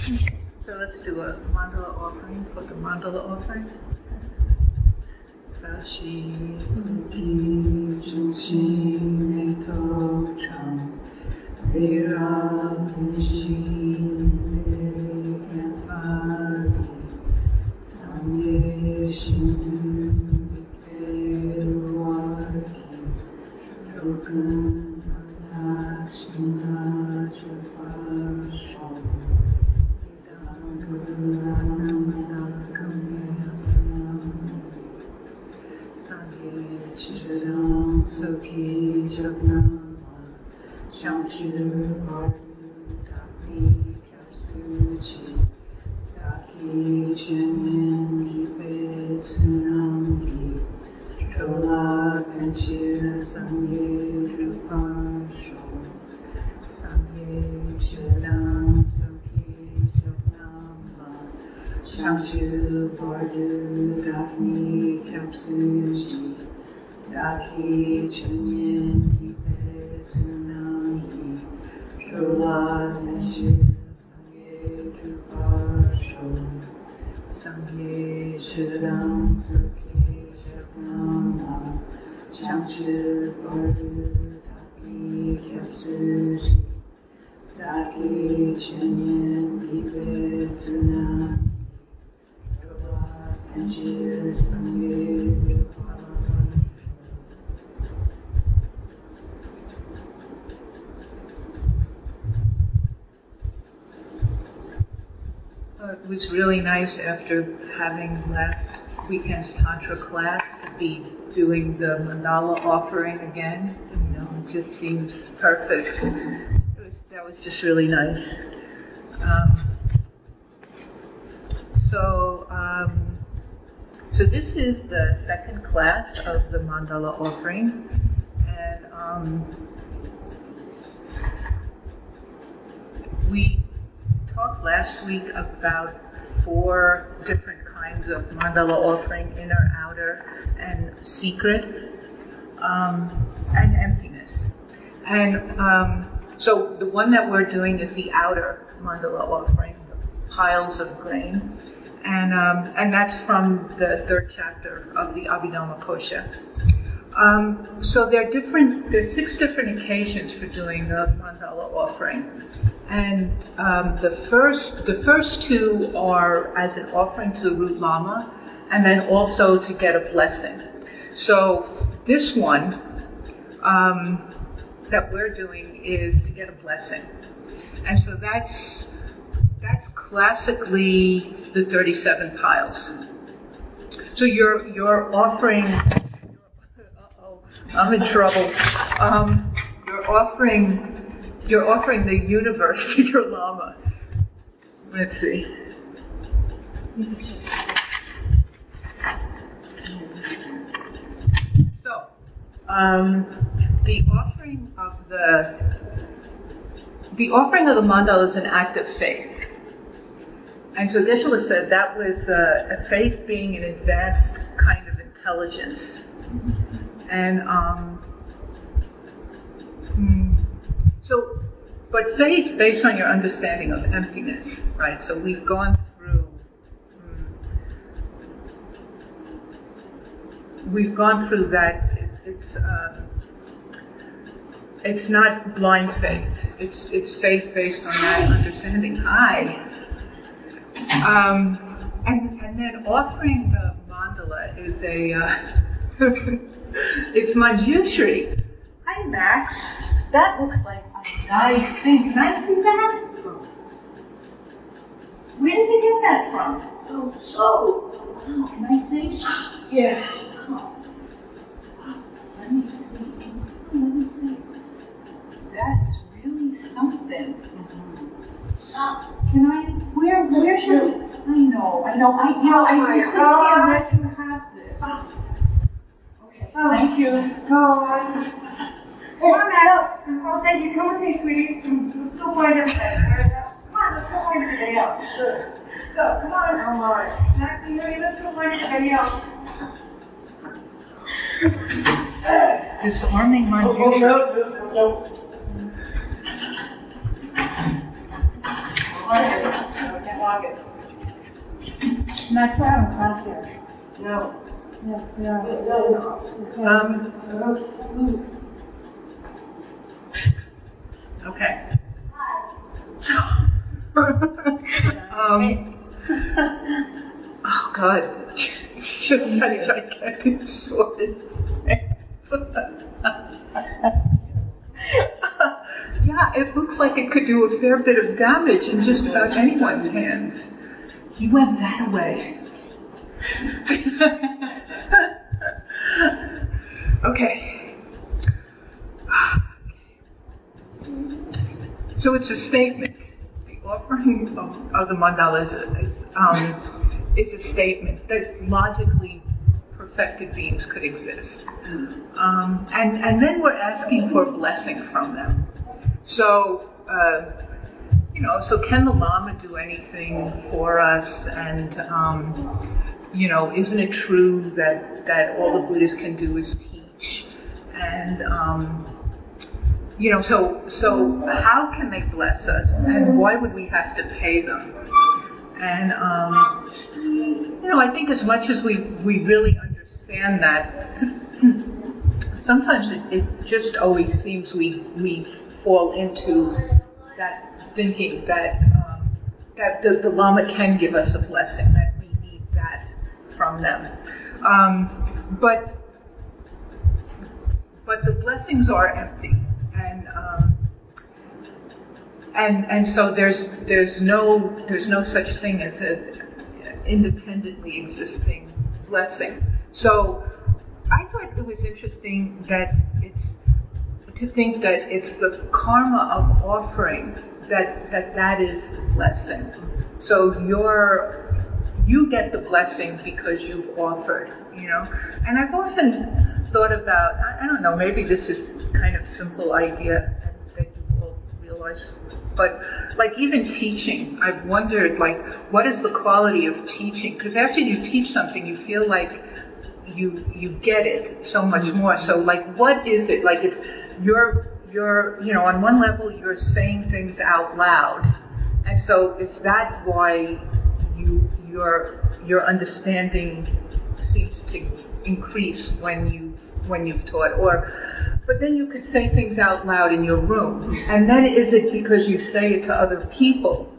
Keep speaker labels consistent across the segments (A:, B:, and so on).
A: So let's do a mandala offering for the mandala offering. Sashi Uki Juchi Meto Cham Vera Vishi Yapari Samye Shindu Viteruaki Yogan Shina Chapasho Sokhi Jagnama Shamshir Vardu Taki Kapsuchi Taki Chenyen Gipe Tsunami Chola Penchir Sangye Drupasho Sangye Chidam Sokhi Jagnama Shamshir Vardu Taki Kapsuchi Taki Chenyen Gipe Tsunami Chola Penchir Sangye Drupasho Sangye Shidam Sokhi Jagnama Shamshir Vardu Taki Kapsuchi Taki Chenyen Gipe Tsunami Chola Penchir Sangye Drupasho. It was really nice after having last weekend's Tantra class to be doing the mandala offering again. You know, it just seems perfect. That was just really nice. So this is the second class of the mandala offering, and we talked last week about 4 different kinds of mandala offering: inner, outer, and secret, and emptiness. And so the one that we're doing is the outer mandala offering, the piles of grain, and that's from the 3rd chapter of the Abhidhamma Kosha. So there's 6 different occasions for doing the mandala offering. And the first 2 are as an offering to the root lama, and then also to get a blessing. So this one that we're doing is to get a blessing, and so that's classically the 37 piles. So you're offering. I'm in trouble. You're offering the universe to your lama. Let's see. So, the offering of the mandala is an act of faith. And so Geshe-la said that was a faith being an advanced kind of intelligence. And but faith based on your understanding of emptiness, right? So we've gone through that. It's not blind faith. It's faith based on that understanding. Hi. And then offering the mandala is it's Manjushri. Hi, Max. That looks like a nice thing. Can I see that? Where did you get that from? Oh, can I see? Yeah. Oh. Let me see. That's really something. Can I? Where should I know? I let you have this. Okay. Thank you. Come on, Adam. Oh, thank you. Come with me, sweetie. Let's go find everything. Come on, let's go find everybody else. Sure. So, come on. Maxie, let's go find everybody else. Disarming my future.
B: August.
C: Not traveling last year.
B: No.
C: Yes, yeah.
A: Okay. So, oh God, just such gigantic shorts. Yeah, it looks like it could do a fair bit of damage in just about anyone's hands. You went that way. Okay. So it's a statement. The offering of the mandala is a statement that logically perfected beings could exist. And then we're asking for a blessing from them. So, so can the Lama do anything for us? And, isn't it true that all the Buddhas can do is teach? And, so how can they bless us? And why would we have to pay them? And, I think as much as we really understand that, sometimes it just always seems we fall into that thinking that the Lama can give us a blessing, that we need that from them. But the blessings are empty, and so there's no such thing as an independently existing blessing. So I thought it was interesting that to think that it's the karma of offering that is the blessing. So you get the blessing because you've offered, And I've often thought about, I don't know, maybe this is kind of simple idea that you all realize, but like even teaching, I've wondered what is the quality of teaching? Because after you teach something, you feel like you get it so much more. So what is it? It's you're on one level you're saying things out loud, and so is that why your understanding seems to increase when you've taught? But then you could say things out loud in your room, and then is it because you say it to other people?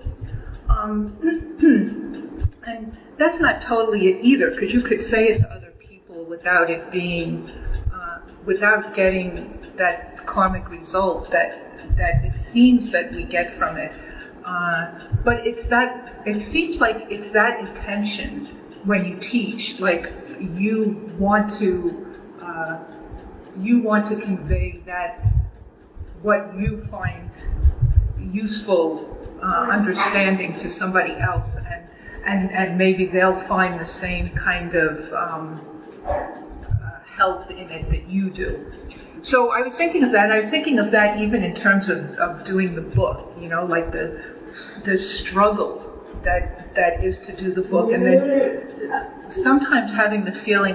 A: And that's not totally it either, because you could say it to other people without it being, without getting that karmic result that it seems that we get from it. But it seems like it's that intention when you teach, you want to convey that what you find useful understanding to somebody else, and maybe they'll find the same kind of help in it that you do. So I was thinking of that, and I was thinking of that even in terms of doing the book, the struggle that is to do the book, and then sometimes having the feeling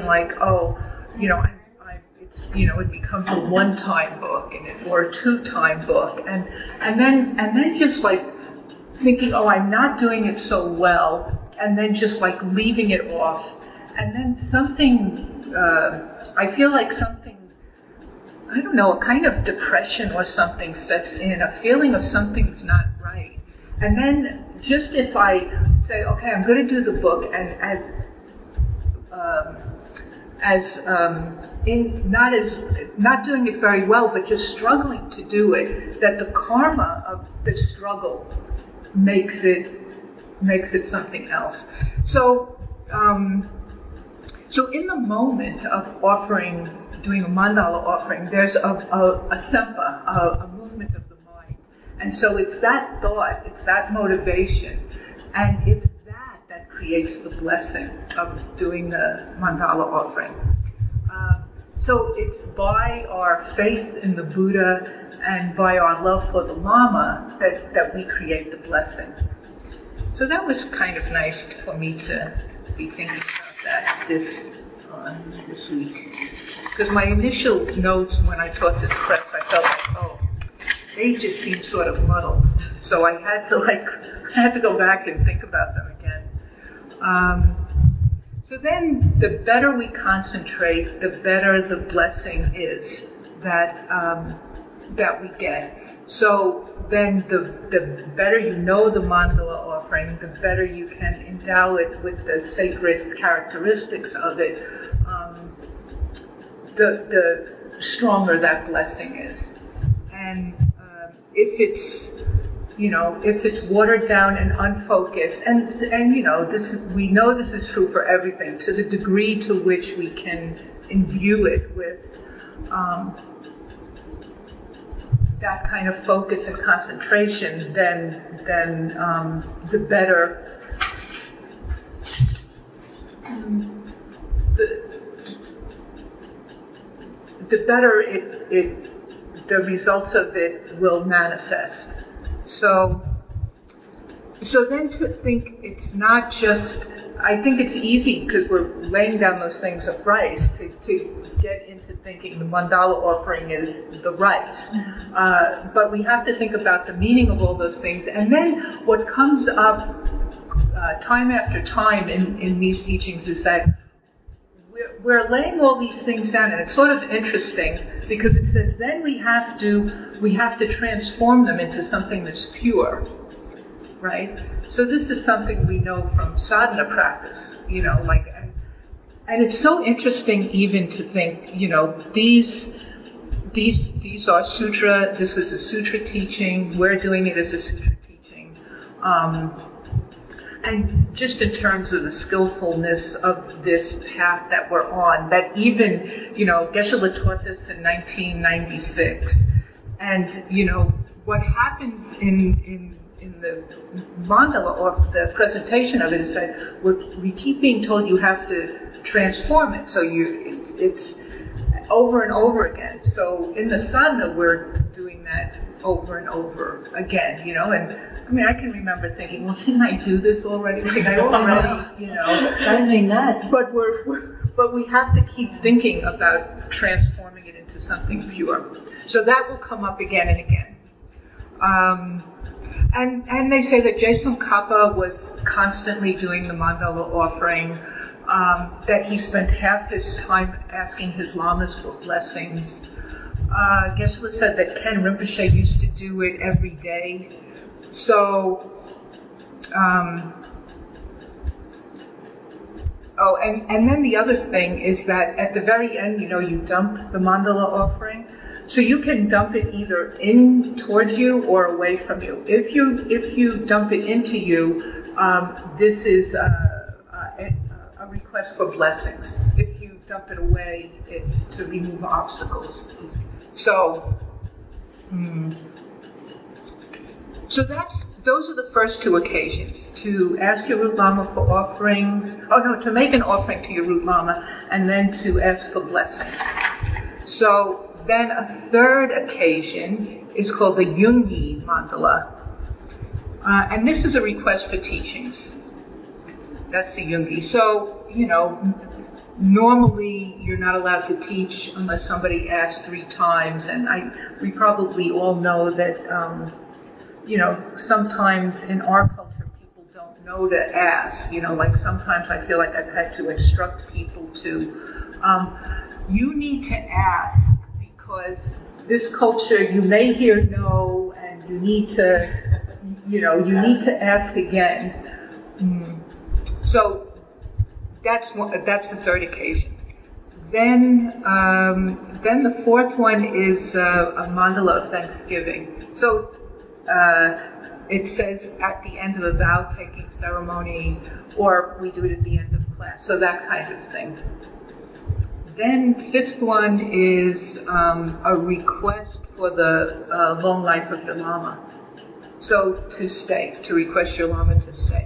A: it becomes a one-time book or a two-time book, and then just thinking, I'm not doing it so well, and then just leaving it off, and then something, I feel like something, I don't know, a kind of depression or something sets in, a feeling of something's not right. And then just if I say, okay, I'm going to do the book, and not doing it very well, but just struggling to do it, that the karma of the struggle makes it something else. So in the moment of doing a mandala offering, there's a sempa, a movement of the mind. And so it's that thought, it's that motivation, and it's that creates the blessing of doing the mandala offering. So it's by our faith in the Buddha and by our love for the Lama that we create the blessing. So that was kind of nice for me to be thinking about that this week. Because my initial notes when I taught this class, I felt they just seemed sort of muddled. So I had to I had to go back and think about them again. So then the better we concentrate, the better the blessing is that we get. So then the better you know the mandala offering, the better you can endow it with the sacred characteristics of it, the stronger that blessing is. And if it's watered down and unfocused, and we know this is true for everything, to the degree to which we can imbue it with that kind of focus and concentration, then the better the better the results of it will manifest. So then to think it's not just, I think it's easy because we're laying down those things of rice to get into thinking the mandala offering is the rice. But we have to think about the meaning of all those things. And then what comes up time after time in these teachings is that we're laying all these things down, and it's sort of interesting because it says then we have to transform them into something that's pure, right? So this is something we know from sadhana practice, and it's so interesting even to think, these are sutra. This was a sutra teaching. We're doing it as a sutra teaching. And just in terms of the skillfulness of this path that we're on, that even, Geshe-la taught this in 1996. And, what happens in the mandala, or the presentation of it, is that we keep being told you have to transform it. So it's over and over again. So in the sadhana, we're doing that over and over again, and I can remember thinking, well, didn't I do this already? I already,
C: Certainly not.
A: But we have to keep thinking about transforming it into something pure. So that will come up again and again. And they say that Jason Kappa was constantly doing the mandala offering, that he spent half his time asking his lamas for blessings. Geshe-la said that Ken Rinpoche used to do it every day. So, and then the other thing is that at the very end, you dump the mandala offering. So you can dump it either in towards you or away from you. If you dump it into you, this is a request for blessings. If you dump it away, it's to remove obstacles. So those are the first two occasions, to ask your Root Lama for offerings, to make an offering to your Root Lama, and then to ask for blessings. So then a third occasion is called the Yungi Mandala, and this is a request for teachings. That's the Yungi. So, normally you're not allowed to teach unless somebody asks 3 times, and we probably all know that, sometimes in our culture people don't know to ask. Sometimes I feel like I've had to instruct people to, you need to ask, because this culture, you may hear no, and you need to ask again. So that's the third occasion. Then the fourth one is a mandala of thanksgiving. So it says at the end of a vow-taking ceremony, or we do it at the end of class. So that kind of thing. Then fifth one is a request for the long life of the Lama. So to request your Lama to stay.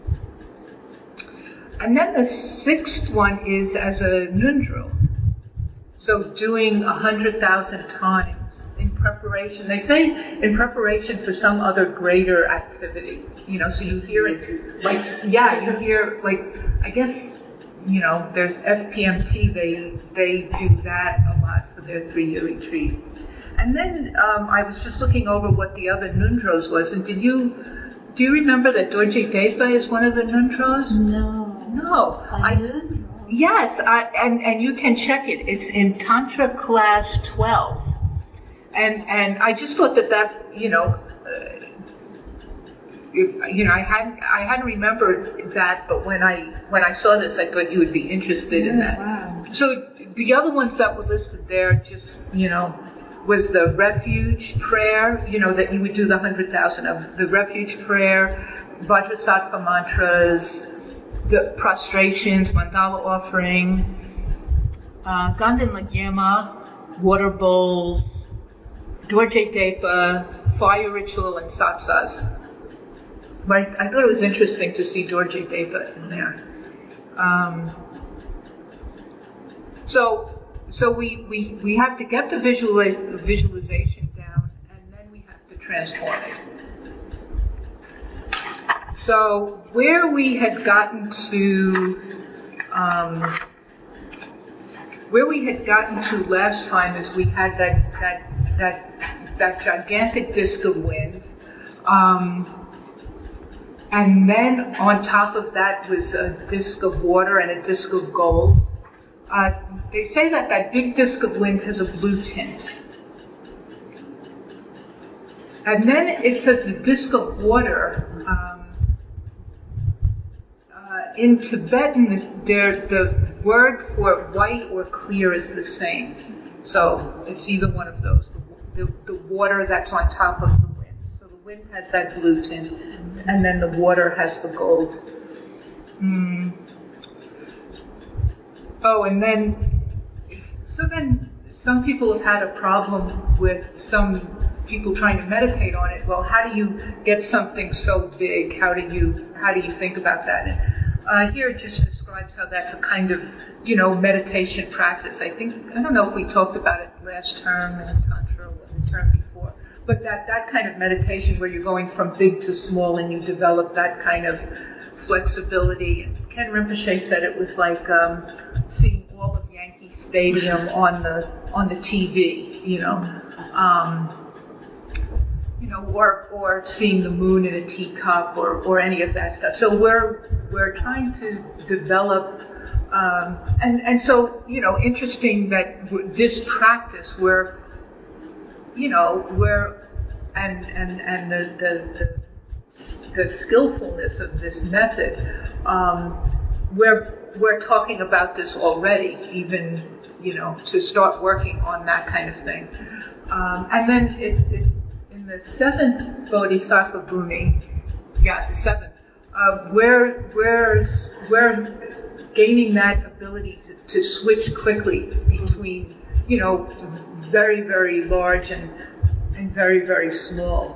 A: And then the sixth one is as a nundro. So doing 100,000 times in preparation. They say in preparation for some other greater activity. So you hear it, you hear, I guess, there's FPMT, they do that a lot for their 3-year retreat. And then I was just looking over what the other nundros was, and did you Do you remember that Dorje Deva is one of the Nundras?
C: No.
A: No. Yes, and you can check it. It's in Tantra class 12. And I just thought that I hadn't remembered that, but when I saw this, I thought you would be interested in that.
C: Wow.
A: So the other ones that were listed there, just was the refuge prayer. That you would do the 100,000 of the refuge prayer, Vajrasattva mantras, the prostrations, mandala offering, Gandhan Lagyama, water bowls, Dorje Deva, fire ritual, and satsas. But I thought it was interesting to see Dorje Deva in there. So we have to get the visualization down, and then we have to transform it. So where we had gotten to last time is we had that gigantic disk of wind, and then on top of that was a disk of water and a disk of gold. They say that big disk of wind has a blue tint. And then it says the disk of water. In Tibetan, the word for white or clear is the same. So it's either one of those. The water that's on top of the wind. So the wind has that blue tint, and then the water has the gold. Oh, and then some people have had a problem with some people trying to meditate on it. Well, how do you get something so big? How do you think about that? And here it just describes how that's a kind of meditation practice. I don't know if we talked about it last term in Tantra or the term before, but that kind of meditation where you're going from big to small and you develop that kind of flexibility. And Ken Rinpoche said it was like seeing all of Yankee Stadium on the TV, or seeing the moon in a teacup or any of that stuff. So we're trying to develop, and so interesting that this practice where the skillfulness of this method, we're talking about this already, even to start working on that kind of thing, and then in the seventh Bodhisattva Bhumi, the seventh, we're gaining that ability to switch quickly between very, very large and very, very small.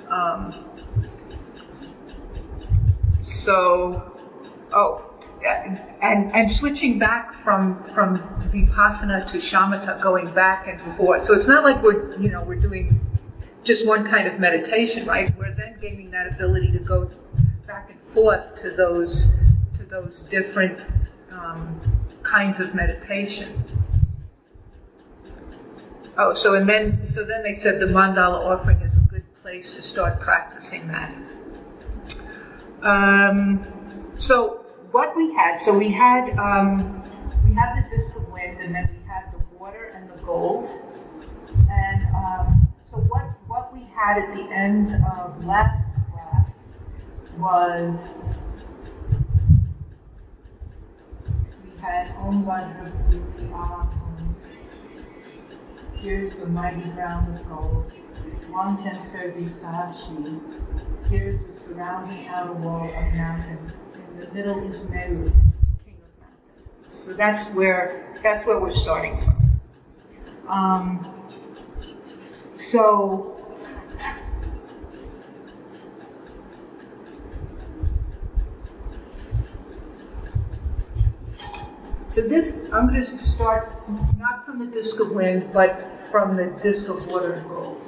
A: And switching back from Vipassana to Shamatha, going back and forth. So it's not like we're doing just one kind of meditation, right? We're then gaining that ability to go back and forth to those different kinds of meditation. Oh, so then they said the mandala offering is a good place to start practicing that. So what we had the disk of wind, and then we had the water and the gold. And so what we had at the end of last class was we had Om Vajra Bhuti Aham. Here's the mighty ground of gold. Wangchen Servi Sahashi. Here's the surrounding outer wall of mountains. In the middle is Meru, king of mountains. So that's where we're starting from. So this, I'm going to start not from the disk of wind, but from the disk of water and gold.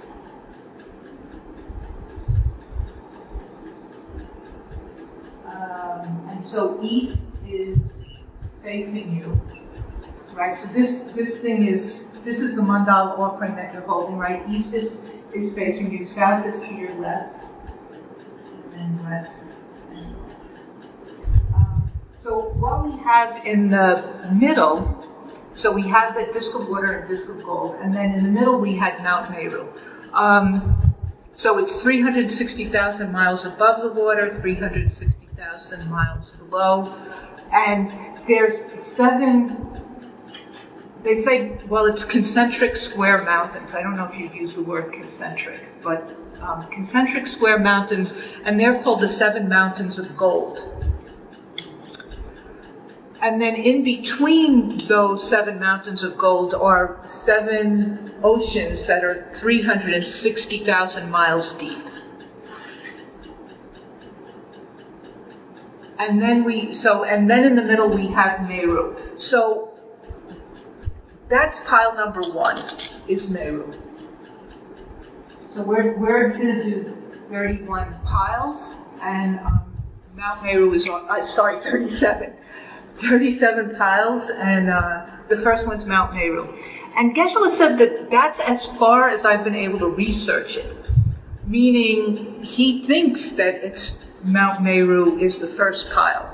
A: And so east is facing you, right? So this is the mandala offering that you're holding, right? East is facing you, south is to your left, and less. So what we have in the middle, so we have the disc of water and disc of gold, and then in the middle we had Mount Meru. So it's 360,000 miles above the water, 360,000 miles below, and there's 7, they say, well, it's concentric square mountains. I don't know if you'd use the word concentric, but concentric square mountains, and they're called the 7 mountains of gold. And then in between those 7 mountains of gold are 7 oceans that are 360,000 miles deep. And then then in the middle we have Meru. So that's pile number 1, is Meru. So we're going to do 31 piles, and Mount Meru is 37. 37 piles, and the first one's Mount Meru. And Geshe-la said that that's as far as I've been able to research it, meaning he thinks that it's Mount Meru is the first pile.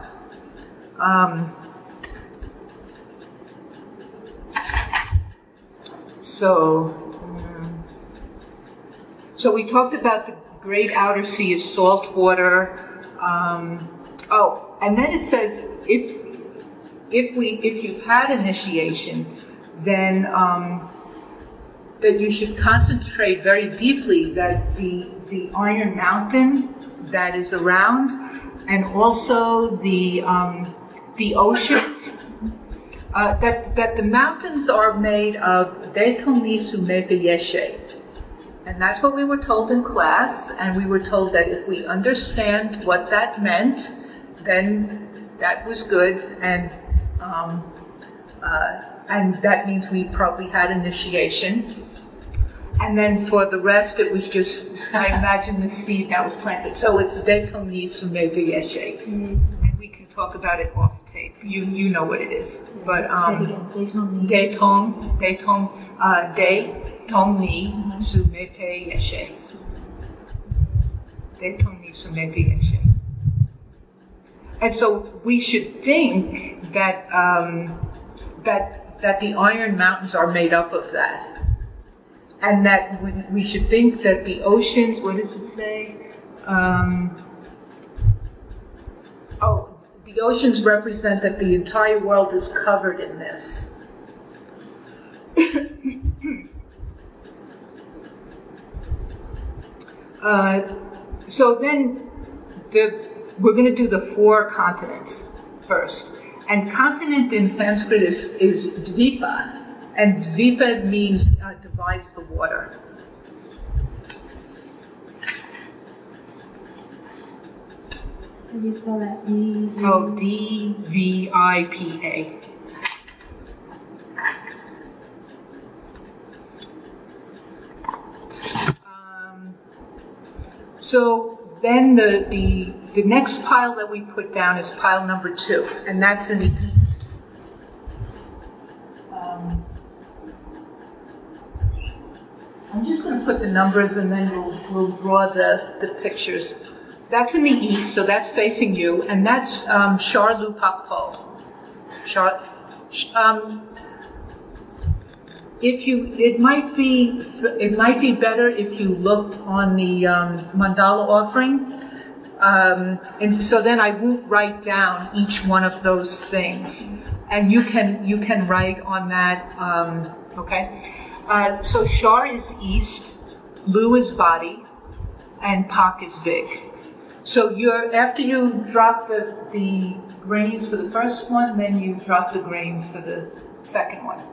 A: So we talked about the great outer sea is salt water. And then it says if you've had initiation, then that you should concentrate very deeply that the Iron Mountain that is around, and also the oceans, that the mountains are made of Detoni Sumepe Yeshe. And that's what we were told in class, and we were told that if we understand what that meant, then that was good, and that means we probably had initiation. And then for the rest, it was just, I imagine, the seed that was planted. So it's Detoni Sumepe Yeshe. And we can talk about it off tape. You know what it is. But Detoni Sumepe Yeshe. Detoni Sumepe Yeshe. And so we should think that that the Iron Mountains are made up of that. And that we should think that the oceans, what does it say? The oceans represent that the entire world is covered in this. So then we're going to do the 4 continents first. And continent in Sanskrit is Dvipa. And Dvipa means divides the water.
C: How do you spell that?
A: D-V-I-P-A. So then the next pile that we put down is pile number 2, and that's in the east. I'm just going to put the numbers, and then we'll draw the pictures. That's in the east, so that's facing you, and that's Shar Lu Pak Po. It might be better if you looked on the mandala offering, and so then I won't write down each one of those things, and you can write on that. Okay. So Shar is east, Lu is body, and Pak is big. So after you drop the grains for the first one, then you drop the grains for the second one.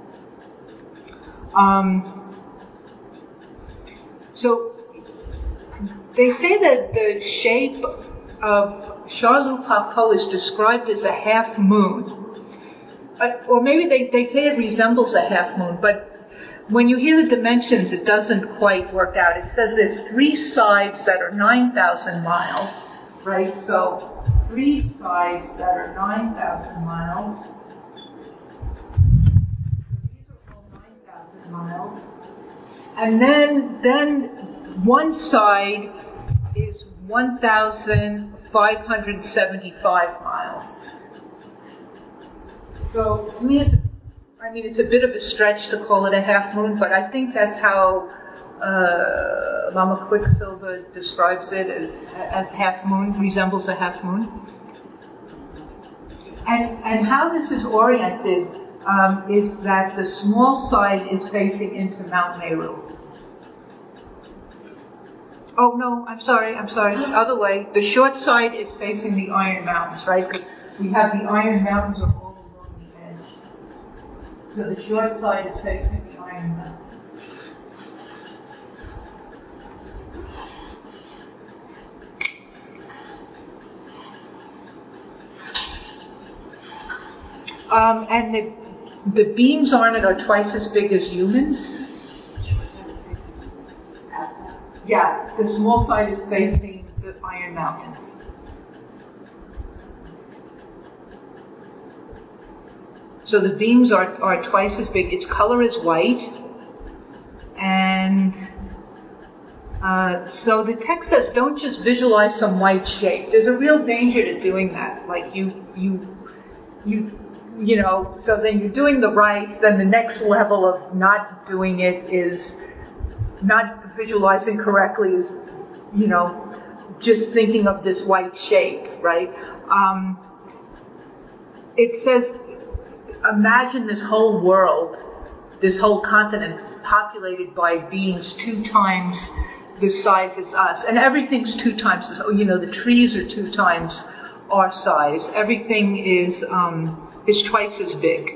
A: So they say that the shape of Shar Lu Pak Po is described as a half moon, or maybe they say it resembles a half moon, but when you hear the dimensions, it doesn't quite work out. It says there's 3 sides that are 9,000 miles, right? So 3 sides that are 9,000 miles. These are all 9,000 miles. And then one side is 1,000 575 miles. So to me, it's a bit of a stretch to call it a half moon, but I think that's how Lama Quicksilver describes it as half moon, resembles a half moon. And how this is oriented is that the small side is facing into Mount Meru. Oh no, I'm sorry, the other way. The short side is facing the Iron Mountains, right? Because we have the Iron Mountains are all along the edge. So the short side is facing the Iron Mountains. And the beams on it are twice as big as humans. Yeah, the small side is facing the Iron Mountains. So the beams are twice as big. Its color is white. And so the text says, don't just visualize some white shape. There's a real danger to doing that. Like you know, so then you're doing the rites, then the next level of not doing it is not visualizing correctly is, you know, just thinking of this white shape, right? It says, imagine this whole world, this whole continent populated by beings 2 times the size as us. And everything's 2 times as, you know, the trees are 2 times our size. Everything is twice as big.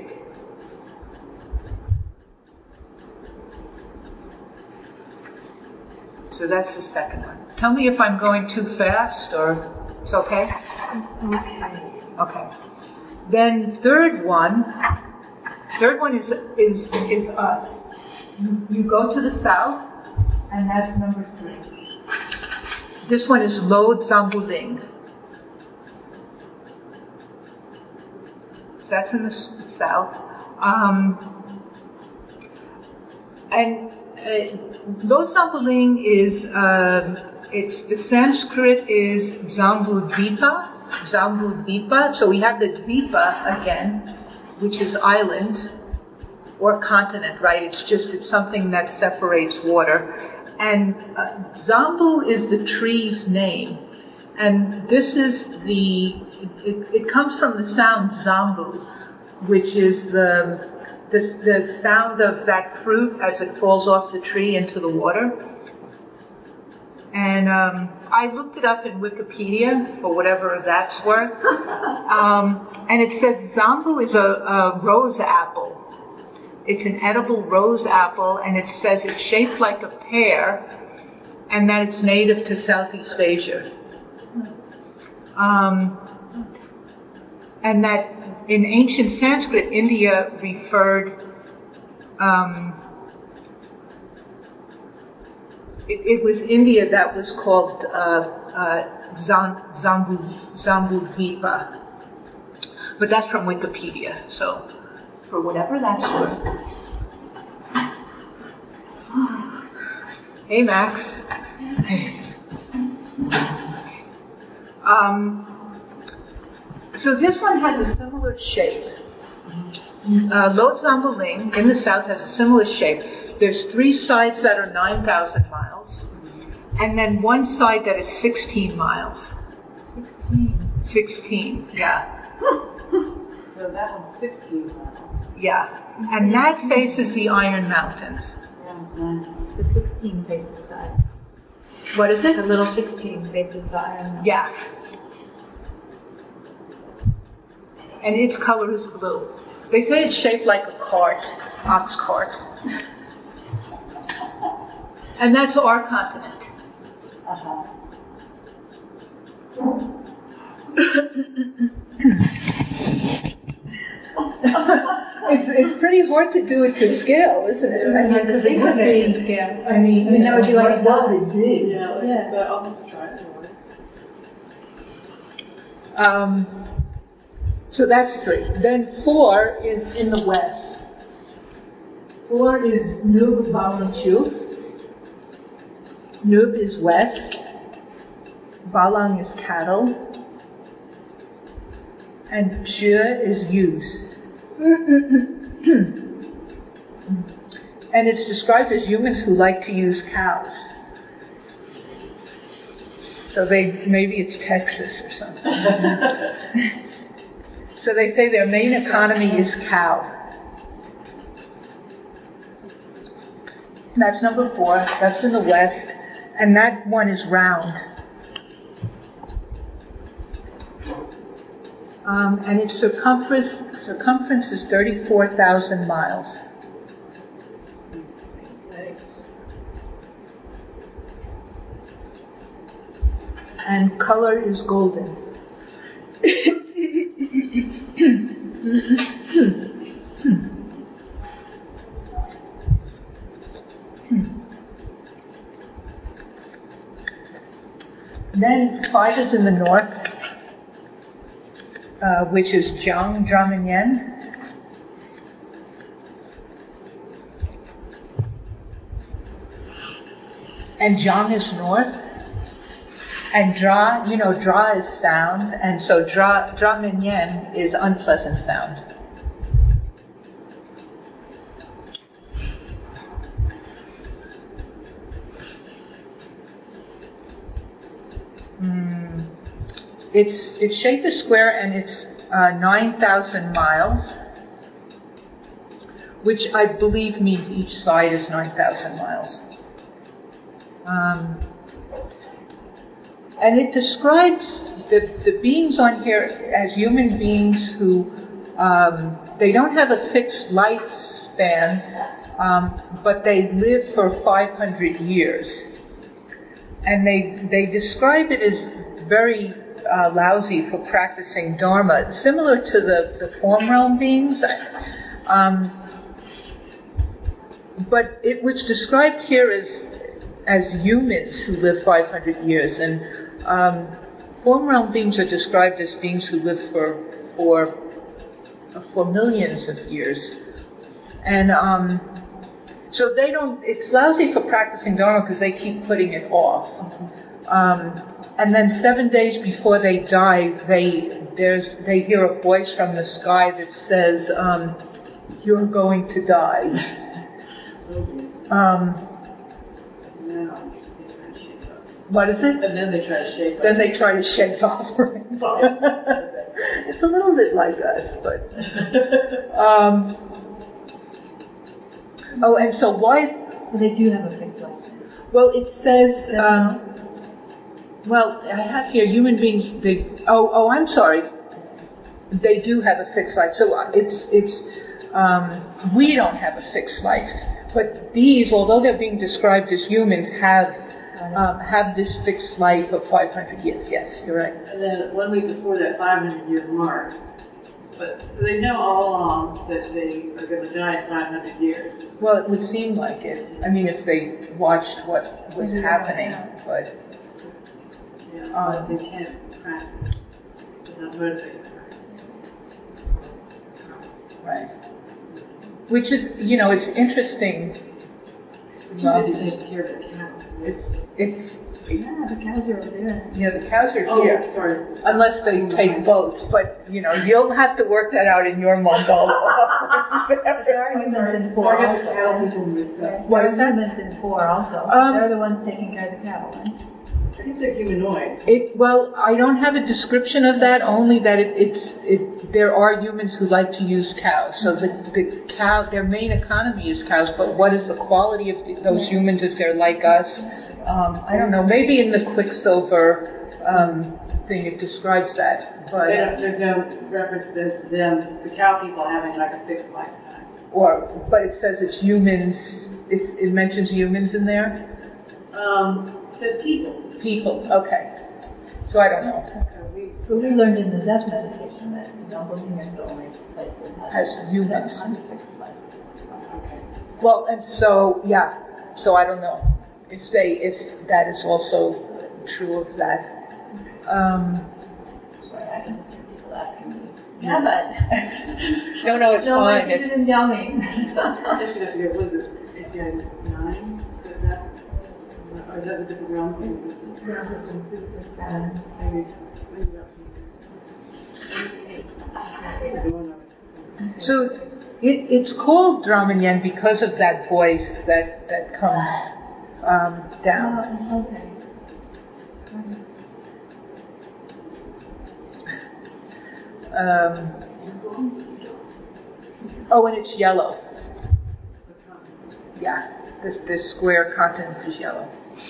A: So that's the second one. Tell me if I'm going too fast or it's okay? Okay. Then third one is us. You go to the south, and that's number 3. This one is Lod Zambuling. So that's in the south. Lod Zambuling is, it's the Sanskrit is Zambudvipa. So we have the Dvipa again, which is island or continent, right? It's something that separates water. And Zambu is the tree's name. And this is it comes from the sound Zambu, which is the sound of that fruit as it falls off the tree into the water. And I looked it up in Wikipedia for whatever that's worth. And it says Zambu is a rose apple. It's an edible rose apple, and it says it's shaped like a pear, and that it's native to Southeast Asia. And that in ancient Sanskrit, India referred, it was India that was called Zambudvipa. But that's from Wikipedia, so for whatever that's worth. Hey, Max. So this one has a similar shape. Lod Zambuling in the south has a similar shape. There's 3 sides that are 9,000 miles, and then one side that is 16 miles. 16, yeah.
B: So that one's 16 miles.
A: Yeah, and that faces the Iron Mountains.
C: The 16 faces the side.
A: What is it?
C: The little 16 faces the Iron Mountains.
A: Yeah. And its color is blue. They say it's shaped like a cart, ox cart. And that's our continent. It's pretty hard to do it to scale, isn't it? I mean, because it would be scale. I mean, that would be like what would it do?
B: Yeah. But I'll just try it anyway.
A: So that's 3. Then 4 is in the west. 4 is Nub Balanchu. Nub is west. Balang is cattle. and je is use. And it's described as humans who like to use cows. So maybe it's Texas or something. So they say their main economy is cow. That's number 4. That's in the west. And that one is round. And its circumference is 34,000 miles. And color is golden. Then 5 is in the north, which is Jiang, Dramenyen. And Jiang is north. And dra is sound, and so Dramenyen is unpleasant sound. Its shape is square, and it's 9,000 miles, which I believe means each side is 9,000 miles. And it describes the beings on here as human beings who, they don't have a fixed lifespan, but they live for 500 years. And they describe it as very lousy for practicing Dharma, similar to the form realm beings. But it was described here as humans who live 500 years, and form realm beings are described as beings who live for millions of years. And so they don't. It's lousy for practicing Dharma because they keep putting it off. And then 7 days before they die, they hear a voice from the sky that says, "You're going to die." What is it?
B: And then they try to shave off.
A: Then they try to shave off. It's a little bit like us, but. Oh, and so why?
C: So they do have a fixed lifespan.
A: Well, it says. Well, I have here human beings. I'm sorry. They do have a fixed life. So it's. We don't have a fixed life, but these, although they're being described as humans, have this fixed life of 500 years. Yes, you're right.
B: And then 1 week before that 500-year mark, but so they know all along that they are going to die in 500 years.
A: Well, it would seem like it. I mean, if they watched what was happening, but
B: but they can't practice. They're not motivated.
A: Right. Which is, it's interesting.
B: Well, they take care of the cows.
C: Yeah, the cows are over there.
A: Yeah, the cows are
B: Oh,
A: here.
B: sorry.
A: Unless they take boats, but you'll have to work that out in your mandala.
C: There are humans in 4
B: So I got the
C: also.
B: cattle people mixed up.
A: What
C: There
A: is
C: are
A: that?
C: humans in 4 also. They're the ones taking care of the cattle, right?
B: I think they're humanoid.
A: Well, I don't have a description of that. Only that there are humans who like to use cows. So the cow, their main economy is cows. But what is the quality of those humans if they're like us? I don't know. Maybe in the Quicksilver thing it describes that. But
B: There's no references to them, the cow people having like a fixed lifetime.
A: but it says it's humans. It mentions humans in there.
B: It says people.
A: People. Okay. So I don't know.
C: But we learned in the Zen meditation that Dumbledore is the only place that
A: Has humans.
C: a fixed lifespan.
B: Okay.
A: Well, and so so I don't know if that is also true of that.
C: Sorry, I can just hear people asking me. Yeah, but.
A: No, it's
C: no,
A: fine.
C: you didn't tell me.
B: I guess you'd have to go, what is it? ACI 9? Is that? Or is that the different realms of existence? Maybe.
A: So it's called Dramanyan because of that voice that comes down.
C: Oh, okay.
A: And it's yellow. Yeah, this square continent is yellow.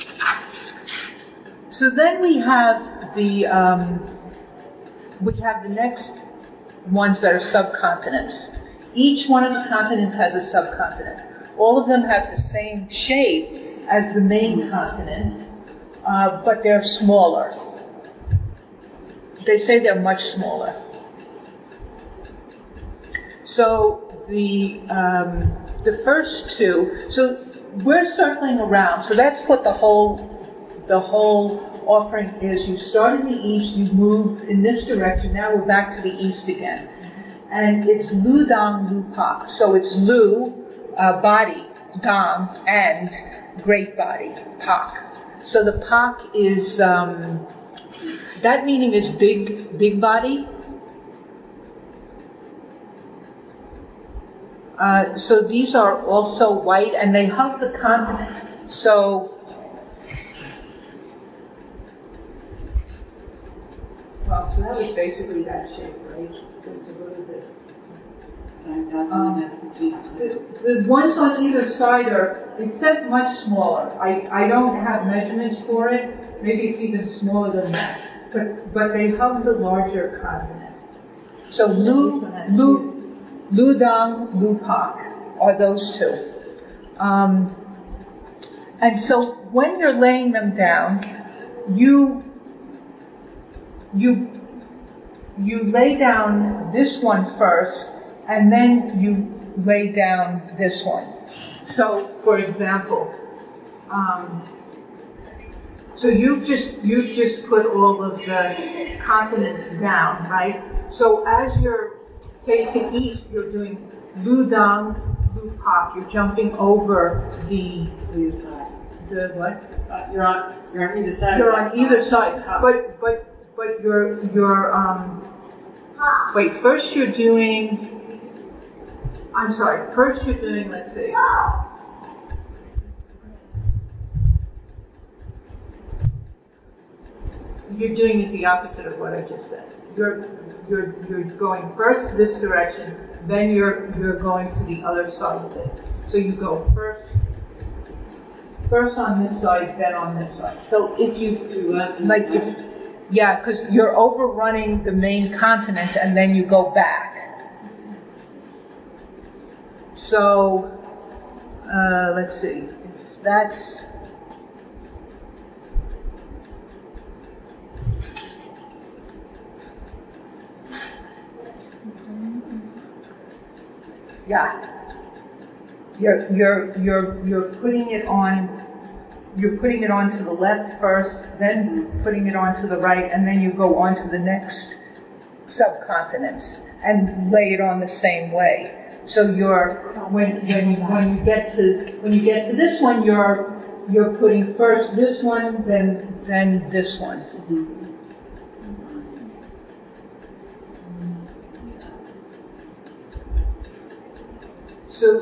A: So then we have the next ones that are subcontinents. Each one of the continents has a subcontinent. All of them have the same shape as the main continent, but they're smaller. They say they're much smaller. So the first two, so we're circling around. So that's what the whole offering is. You start in the east, you move in this direction. Now we're back to the east again, and it's Lu Dang Lu Pak. So it's Lu, body, Dang, and great body, Pak. So the Pak is that meaning is big body. So these are also white, and they hug the continent. So, well, so that was basically that shape, right? It's a little bit. The ones on either side it says much smaller. I don't have measurements for it. Maybe it's even smaller than that. But they hug the larger continent. So Lu Dang, Lu Pak are those two. And so when you're laying them down, you lay down this one first, and then you lay down this one. So, for example, so you've just put all of the continents down, right? So as you're facing east, you're doing Lu Dang, Lu Pak. You're jumping over the what?
B: You're on either side.
A: You're on either side, but you're wait. First you're doing. I'm sorry. First you're doing. Let's see. You're doing it the opposite of what I just said. You're going first this direction, then you're going to the other side of it. So you go first on this side, then on this side. So if you because you're overrunning the main continent and then you go back. So let's see. That's yeah. You're putting it on. You're putting it on to the left first, then putting it on to the right, and then you go on to the next subcontinent and lay it on the same way. So when you get to this one, you're putting first this one, then this one. So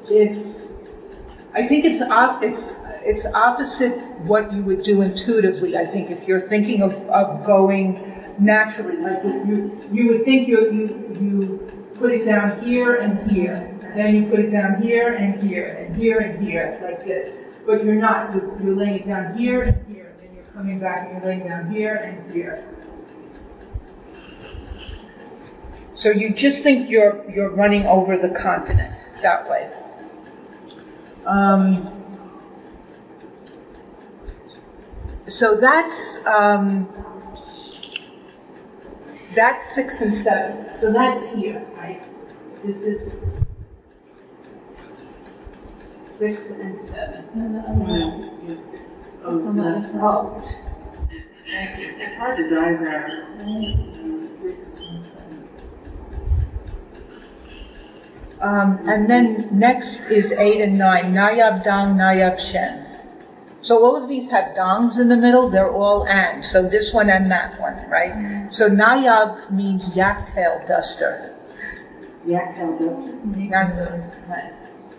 A: I think it's opposite what you would do intuitively. I think if you're thinking of going naturally, like you would think you put it down here and here, then you put it down here and here and here and here, like this. But you're not. You're laying it down here and here, then you're coming back and you're laying down here and here. So you just think you're running over the continent that way. So that's 6 and 7. So that's here, right? This is 6 and 7.
C: Oh,
A: thank you.
B: It's hard to diagram.
A: And then next is 8 and 9, Nayab Dang, Nayab Shen. So all of these have Dangs in the middle, they're all and. So this one and that one, right? So Nayab means yak-tail duster.
D: Yak-tailed duster.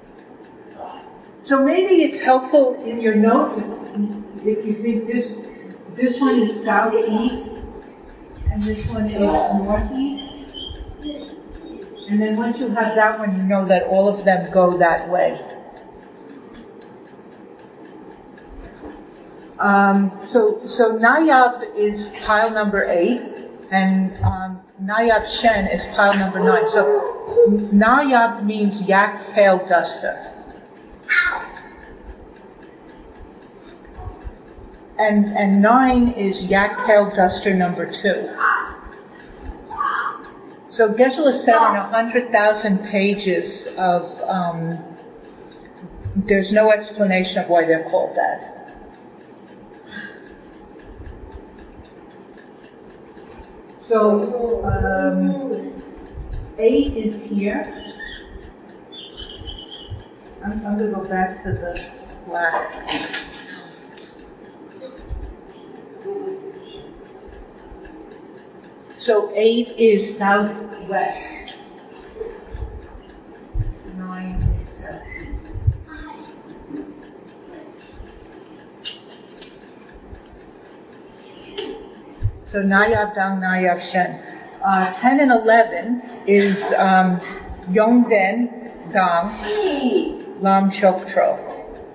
A: So maybe it's helpful in your notes if you think this one is southeast and this one is northeast. And then once you have that one, you know that all of them go that way. So Nayab is pile number 8, and Nayab Shen is pile number 9. So Nayab means yak-tailed duster. And 9 is yak-tailed duster number 2. So Geshe-la said in 100,000 pages of, there's no explanation of why they're called that. So 8 is here. I'm going to go back to the black. So 8 is southwest. 9 is southeast. So Nayab Dang, Nayab Shen. 10 and 11 is Yongden Dang, Lam Chok Tro.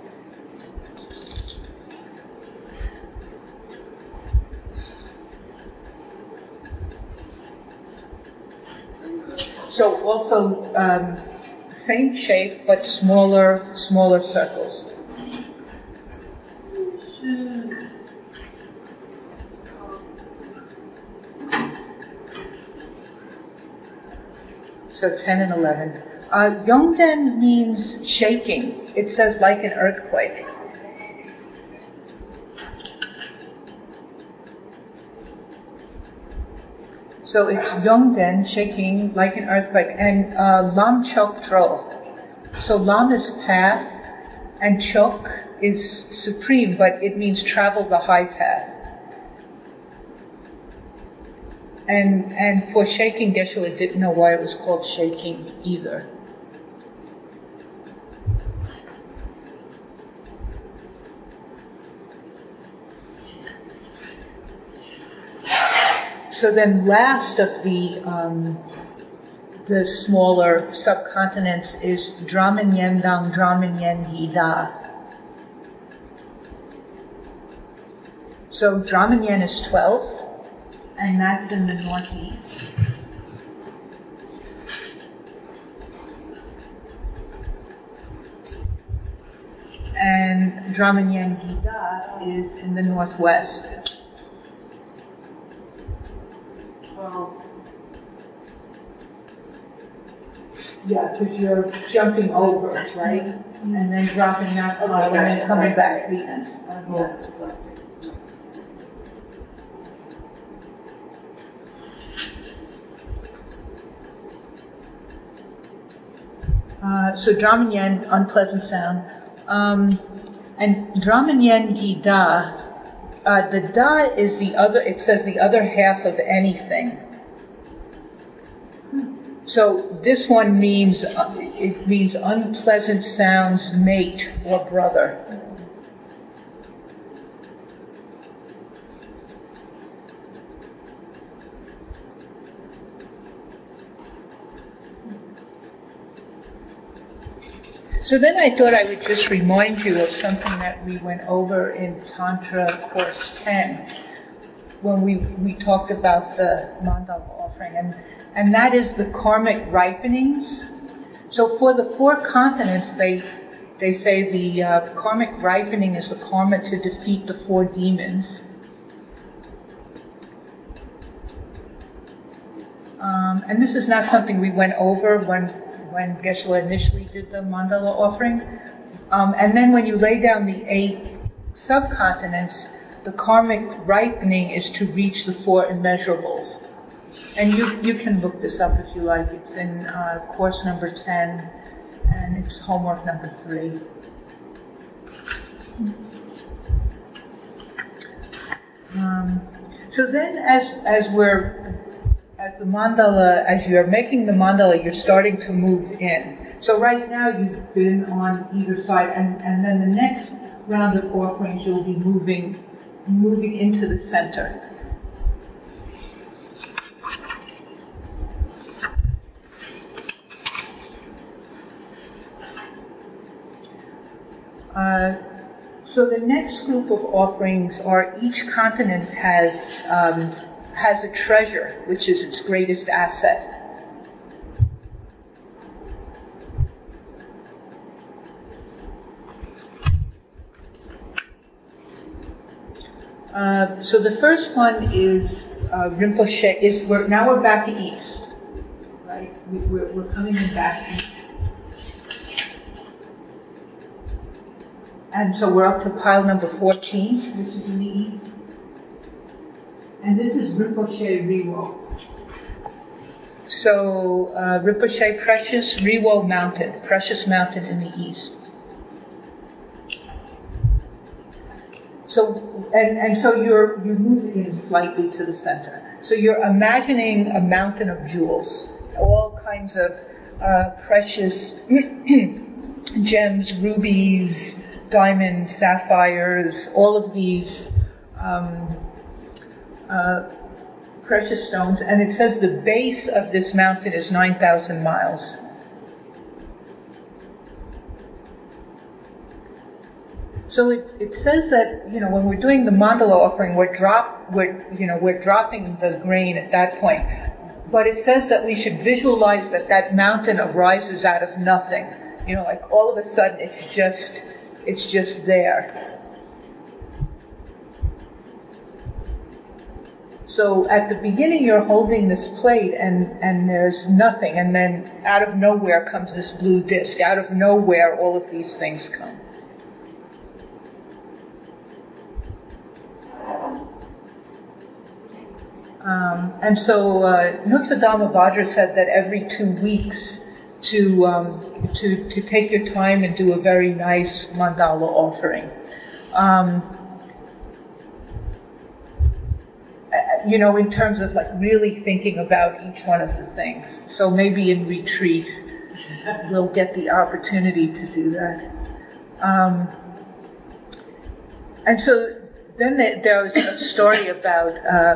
A: So also same shape but smaller circles. So 10 and 11. Yongden means shaking. It says like an earthquake. So it's Yongden, shaking like an earthquake, and Lam Chok Tro. So Lam is path, and Chok is supreme, but it means travel the high path. And for shaking, Geshe-la didn't know why it was called shaking either. So then last of the smaller subcontinents is Dramanyen Dang, Dramanyen Yida. So Dramanyen is 12, and that's in the northeast. And Dramanyen Yida is in the northwest. Yeah, because you're jumping over, right? Mm-hmm. And then dropping that pile and then coming back to the end. So Dramanyen, unpleasant sound. And Dramanyen Yida, the da is the other, it says the other half of anything. So this one means, it means unpleasant sounds, mate or brother. So then I thought I would just remind you of something that we went over in Tantra Course 10 when we talked about the mandala offering, and that is the karmic ripenings. So for the 4 continents, they say the karmic ripening is the karma to defeat the 4 demons. And this is not something we went over when Geshe-la initially did the mandala offering. And then when you lay down the 8 subcontinents, the karmic ripening is to reach the 4 immeasurables. And you can look this up if you like. It's in course number 10, and it's homework number 3. So then as we're as the mandala, as you're making the mandala, you're starting to move in. So right now you've been on either side, and then the next round of offerings you'll be moving into the center. So the next group of offerings are each continent has a treasure, which is its greatest asset. So the first one is Rinpoche. We're back east, right? We're coming back east. And so we're up to pile number 14, which is in the east. And this is Rinpoche Riwo. So Rinpoche Precious Riwo Mountain, Precious Mountain in the east. So and so you're moving in slightly to the center. So you're imagining a mountain of jewels, all kinds of precious gems, rubies, diamonds, sapphires, all of these precious stones. And it says the base of this mountain is 9,000 miles. So it says that, when we're doing the mandala offering, we're dropping the grain at that point. But it says that we should visualize that mountain arises out of nothing. Like all of a sudden it's just there. So at the beginning you're holding this plate and there's nothing, and then out of nowhere comes this blue disc. Out of nowhere all of these things come. And so Notre Dame Vajra said that every 2 weeks to take your time and do a very nice mandala offering. In terms of like really thinking about each one of the things. So maybe in retreat we'll get the opportunity to do that. And so then there was a story about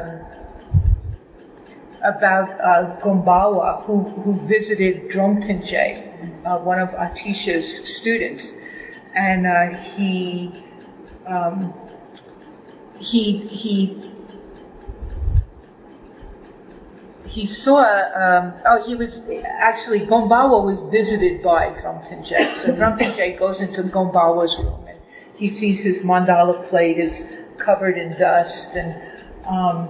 A: Gombawa, who visited Dromtonje, one of Atisha's students, and he saw. Gombawa was visited by Dromtonje. So Dromtonje goes into Gombawa's room, and he sees his mandala plate is covered in dust, and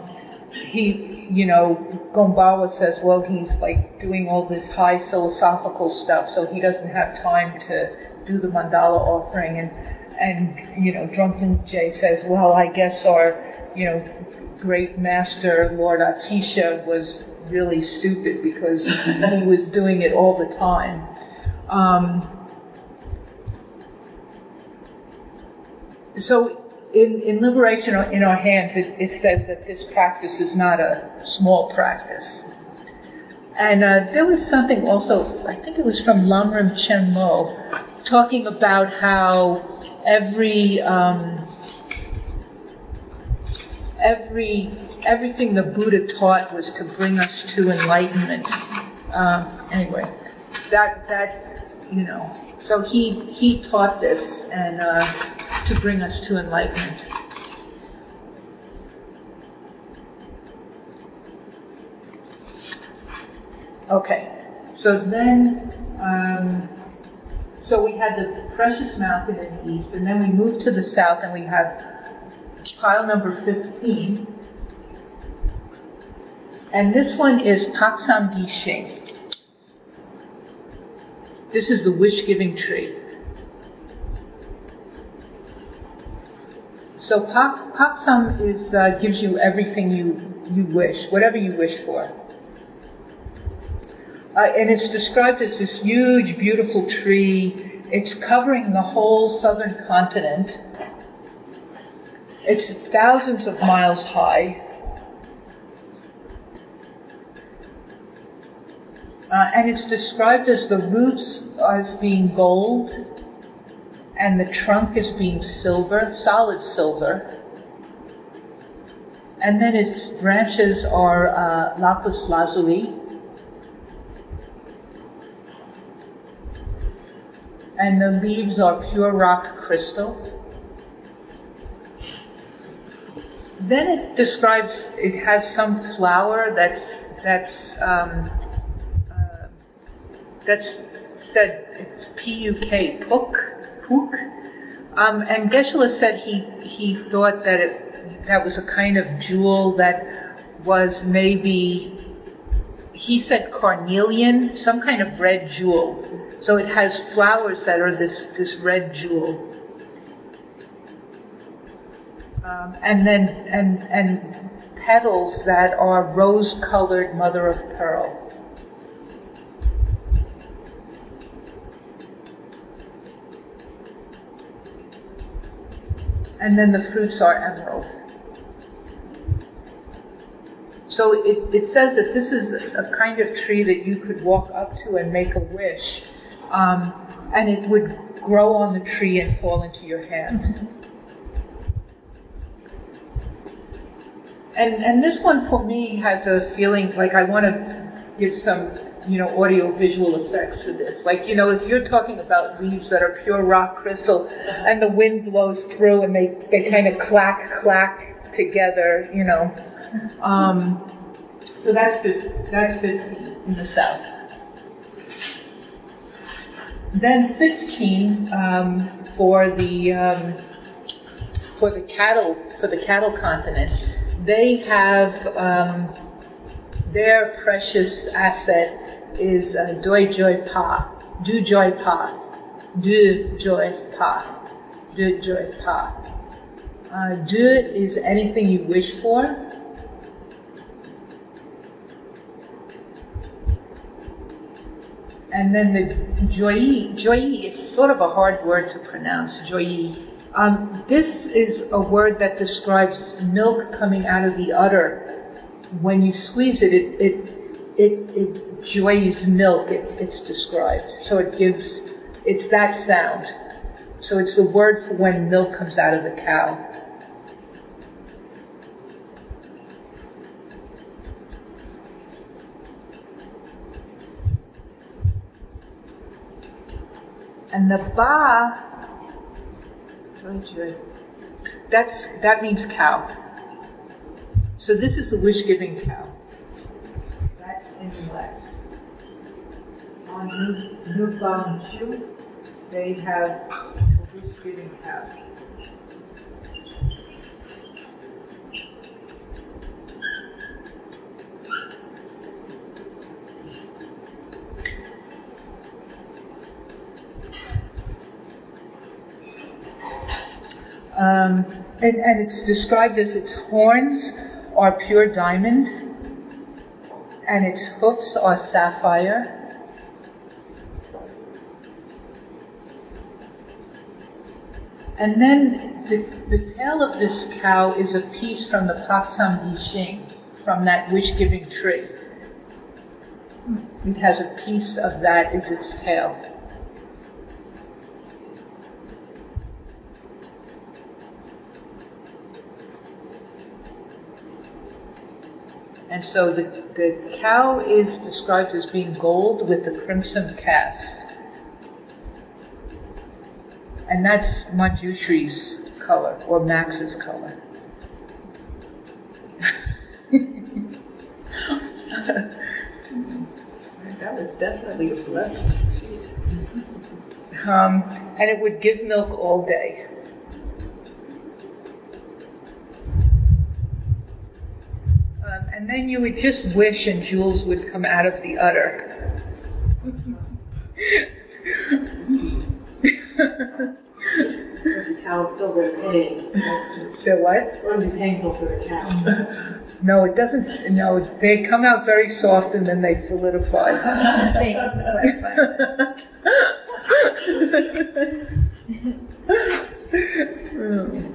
A: Gombawa says, well, he's like doing all this high philosophical stuff, so he doesn't have time to do the mandala offering. And Dromtonje says, well, I guess our, great master, Lord Atisha, was really stupid because he was doing it all the time. So in Liberation in Our Hands, it says that this practice is not a small practice. And there was something also, I think it was from Lamrim Chenmo, talking about how everything the Buddha taught was to bring us to enlightenment. Anyway, so he taught this and to bring us to enlightenment. Okay, so then, so we had the Precious Mountain in the east, and then we moved to the south, and we have pile number 15. And this one is Paksam Gishing. This is the wish-giving tree. So Paksam gives you everything you wish, whatever you wish for. And it's described as this huge, beautiful tree. It's covering the whole southern continent. It's thousands of miles high. And it's described as the roots as being gold, and the trunk as being silver, solid silver. And then its branches are lapis lazuli. And the leaves are pure rock crystal. Then it describes, it has some flower that's said it's P-U-K, puk. And Geshe-la said he thought that that was a kind of jewel that was maybe, he said carnelian, some kind of red jewel. So it has flowers that are this red jewel. And petals that are rose-colored mother of pearl. And then the fruits are emerald. So it says that this is a kind of tree that you could walk up to and make a wish, and it would grow on the tree and fall into your hand. And this one for me has a feeling like I want to give some, audio visual effects for this. Like, if you're talking about leaves that are pure rock crystal and the wind blows through and they kind of clack together, so that's 15 in the south. Then 16 for the cattle continent. They have their precious asset is Du Joy Pa. Du is anything you wish for. And then the Joyi, it's sort of a hard word to pronounce, Joyi. This is a word that describes milk coming out of the udder. When you squeeze it, it joys milk, it's described. So it's that sound. So it's the word for when milk comes out of the cow. And the ba, that means cow. So this is the wish-giving cow. That's in the west. On New Bangshu, they have a wish-giving cow. And it's described as its horns are pure diamond, and its hoofs are sapphire. And then the tail of this cow is a piece from the Paksam Yixing, from that wish-giving tree. It has a piece of that as its tail. And so the cow is described as being gold with the crimson cast. And that's Manjushri's color, or Max's color. That was definitely a blessing. And it would give milk all day. And then you would just wish and jewels would come out of the udder.
B: The cow still very paying.
A: The what?
B: It would be painful for the cow.
A: No, it doesn't. No, they come out very soft and then they solidify.
C: Thank you for clarifying.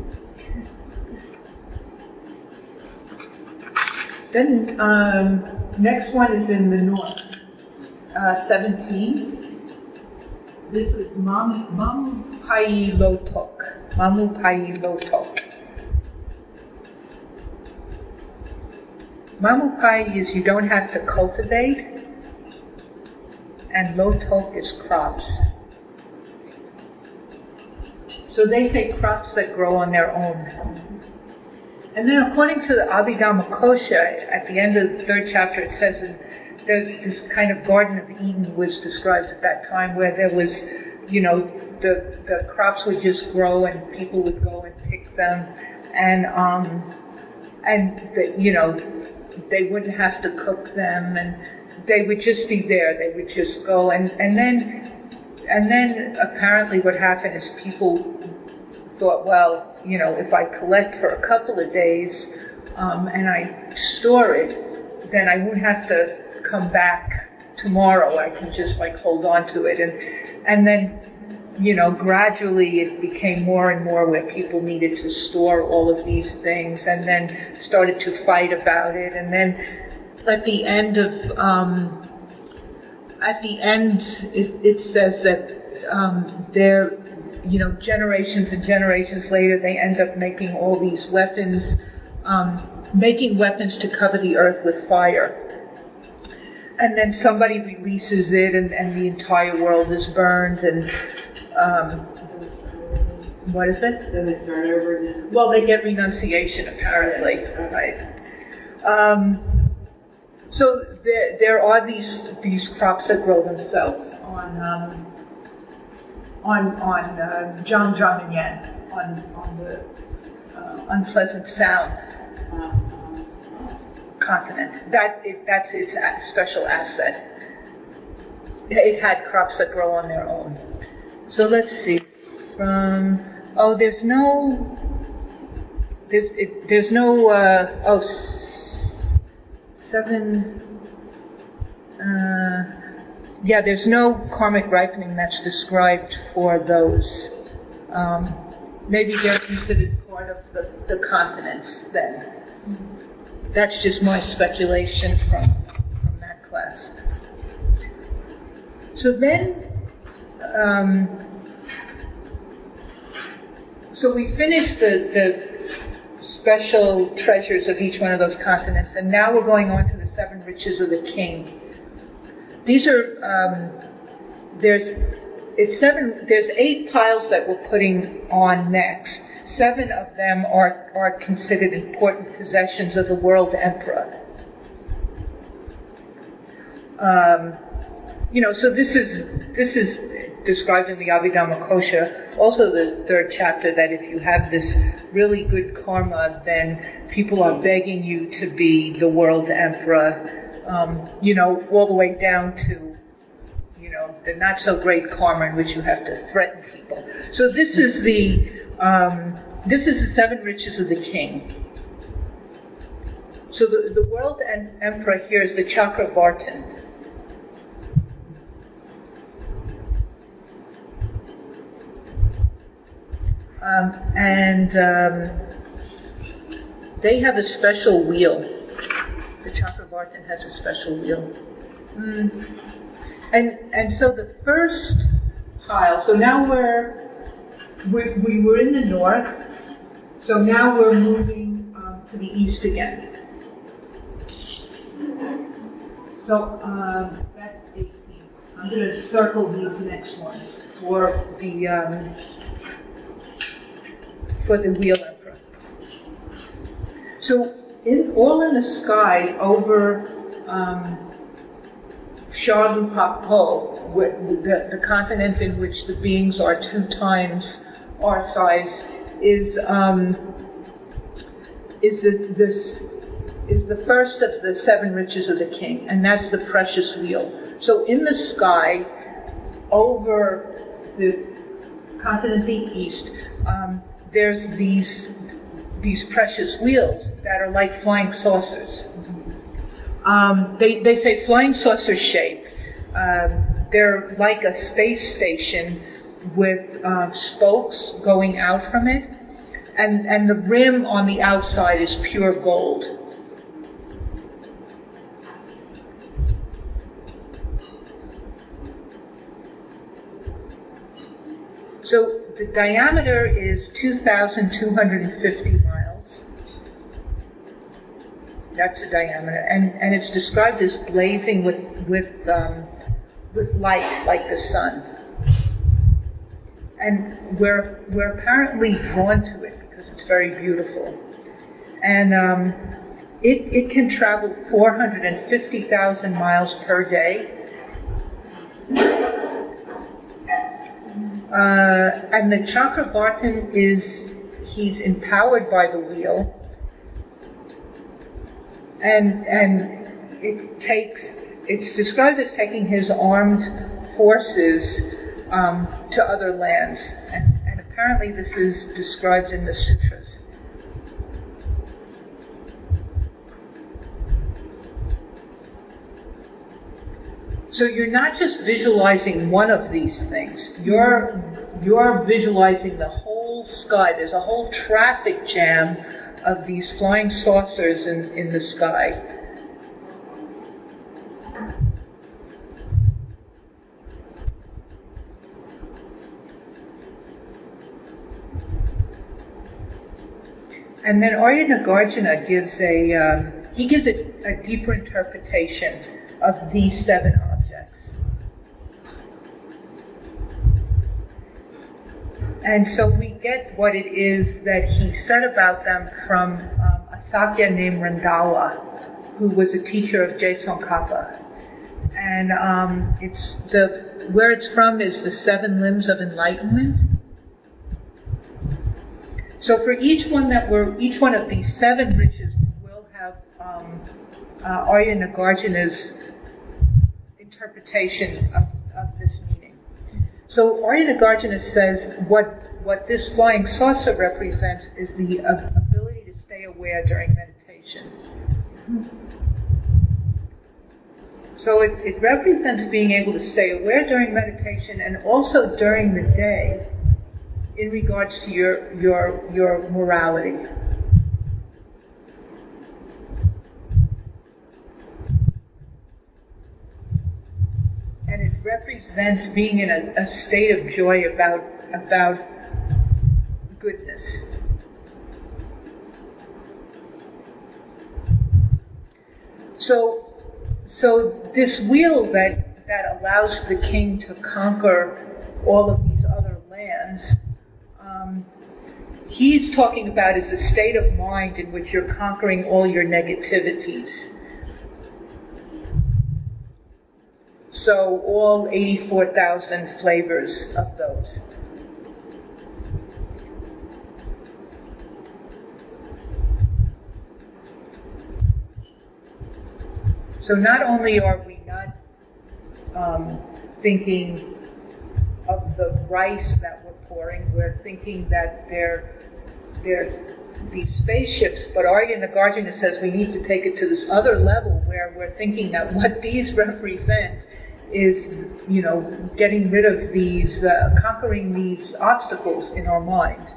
A: Then next one is in the north, 17. This is Mamu Pai Lotok. Mamu Pai Lotok. Mamu Pai is you don't have to cultivate, and Lotok is crops. So they say crops that grow on their own. And then according to the Abhidhamma Kosha, at the end of the 3rd chapter, it says that this kind of Garden of Eden was described at that time, where there was, the crops would just grow and people would go and pick them, and they wouldn't have to cook them, and they would just be there. They would just go, and then apparently what happened is people thought, well, if I collect for a couple of days and I store it, then I won't have to come back tomorrow. I can just hold on to it, and then gradually it became more and more where people needed to store all of these things, and then started to fight about it, and then at the end it says that there, generations and generations later, they end up making all these weapons, making weapons to cover the earth with fire. And then somebody releases it, and the entire world is burned, and what is it?
B: Then they start over again.
A: Well, they get renunciation, apparently, right? So there are these crops that grow themselves on Zhang and Yan, on the Unpleasant Sound continent. That's its special asset. It had crops that grow on their own. So let's see. There's no 7. There's no karmic ripening that's described for those. Maybe they're considered part of the continents then. That's just my speculation from that class. So then, so we finished the special treasures of each one of those continents, and now we're going on to the 7 riches of the king. These are, there's 8 piles that we're putting on next. 7 of them are considered important possessions of the world emperor. So this is described in the Abhidhamma Kosha, also the 3rd chapter, that if you have this really good karma, then people are begging you to be the world emperor, all the way down to, the not so great karma in which you have to threaten people. So this is the 7 riches of the king. So the world emperor here is the Chakravartin. They have a special wheel. The Chakravartin has a special wheel. And so the first pile, so now we were in the north, so now we're moving to the east again. So that's 18. I'm going to circle these next ones for the wheel emperor. So all in the sky over Sharlupakpo, the continent in which the beings are 2 times our size, is the first of the 7 riches of the king, and that's the precious wheel. So in the sky over the continent of the east, there's these precious wheels that are like flying saucers. They say flying saucer shape. They're like a space station with spokes going out from it, and the rim on the outside is pure gold. So the diameter is 2,250 miles. That's the diameter, and it's described as blazing with light like the sun. And we're apparently drawn to it because it's very beautiful. And it can travel 450,000 miles per day. And the Chakravartin he's empowered by the wheel. And it's described as taking his armed forces to other lands. And apparently this is described in the sutras. So you're not just visualizing one of these things. You're visualizing the whole sky. There's a whole traffic jam of these flying saucers in the sky. And then Arya Nagarjuna gives a deeper interpretation of these 7 objects. And so we get what it is that he said about them from a Sakya named Randhawa, who was a teacher of Je Tsongkhapa. And where it's from is the 7 limbs of enlightenment. So for each one of these 7 riches will have Arya Nagarjuna's interpretation of this meaning. So Arya Nagarjuna says what this flying saucer represents is the ability to stay aware during meditation. So it represents being able to stay aware during meditation and also during the day in regards to your morality. And it represents being in a state of joy about goodness. So this wheel that allows the king to conquer all of these other lands, he's talking about is a state of mind in which you're conquering all your negativities. So all 84,000 flavors of those. So not only are we not thinking of the rice that we're pouring, we're thinking that they're these spaceships, but Arya Nagarjuna says we need to take it to this other level where we're thinking that what these represent is, getting rid of these, conquering these obstacles in our mind.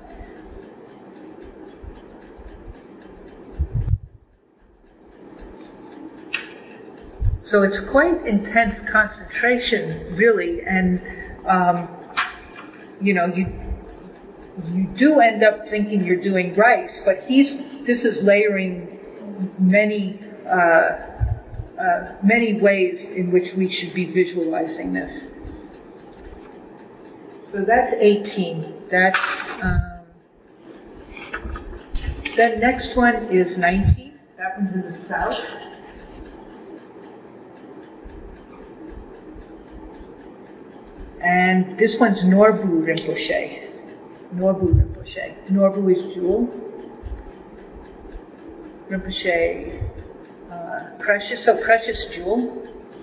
A: So it's quite intense concentration, really, and you do end up thinking you're doing rice, but this is layering many ways in which we should be visualizing this. So that's 18. That's the next one is 19. That one's in the south. And this one's Norbu Rinpoche. Norbu is jewel. Rinpoche, precious. So precious jewel.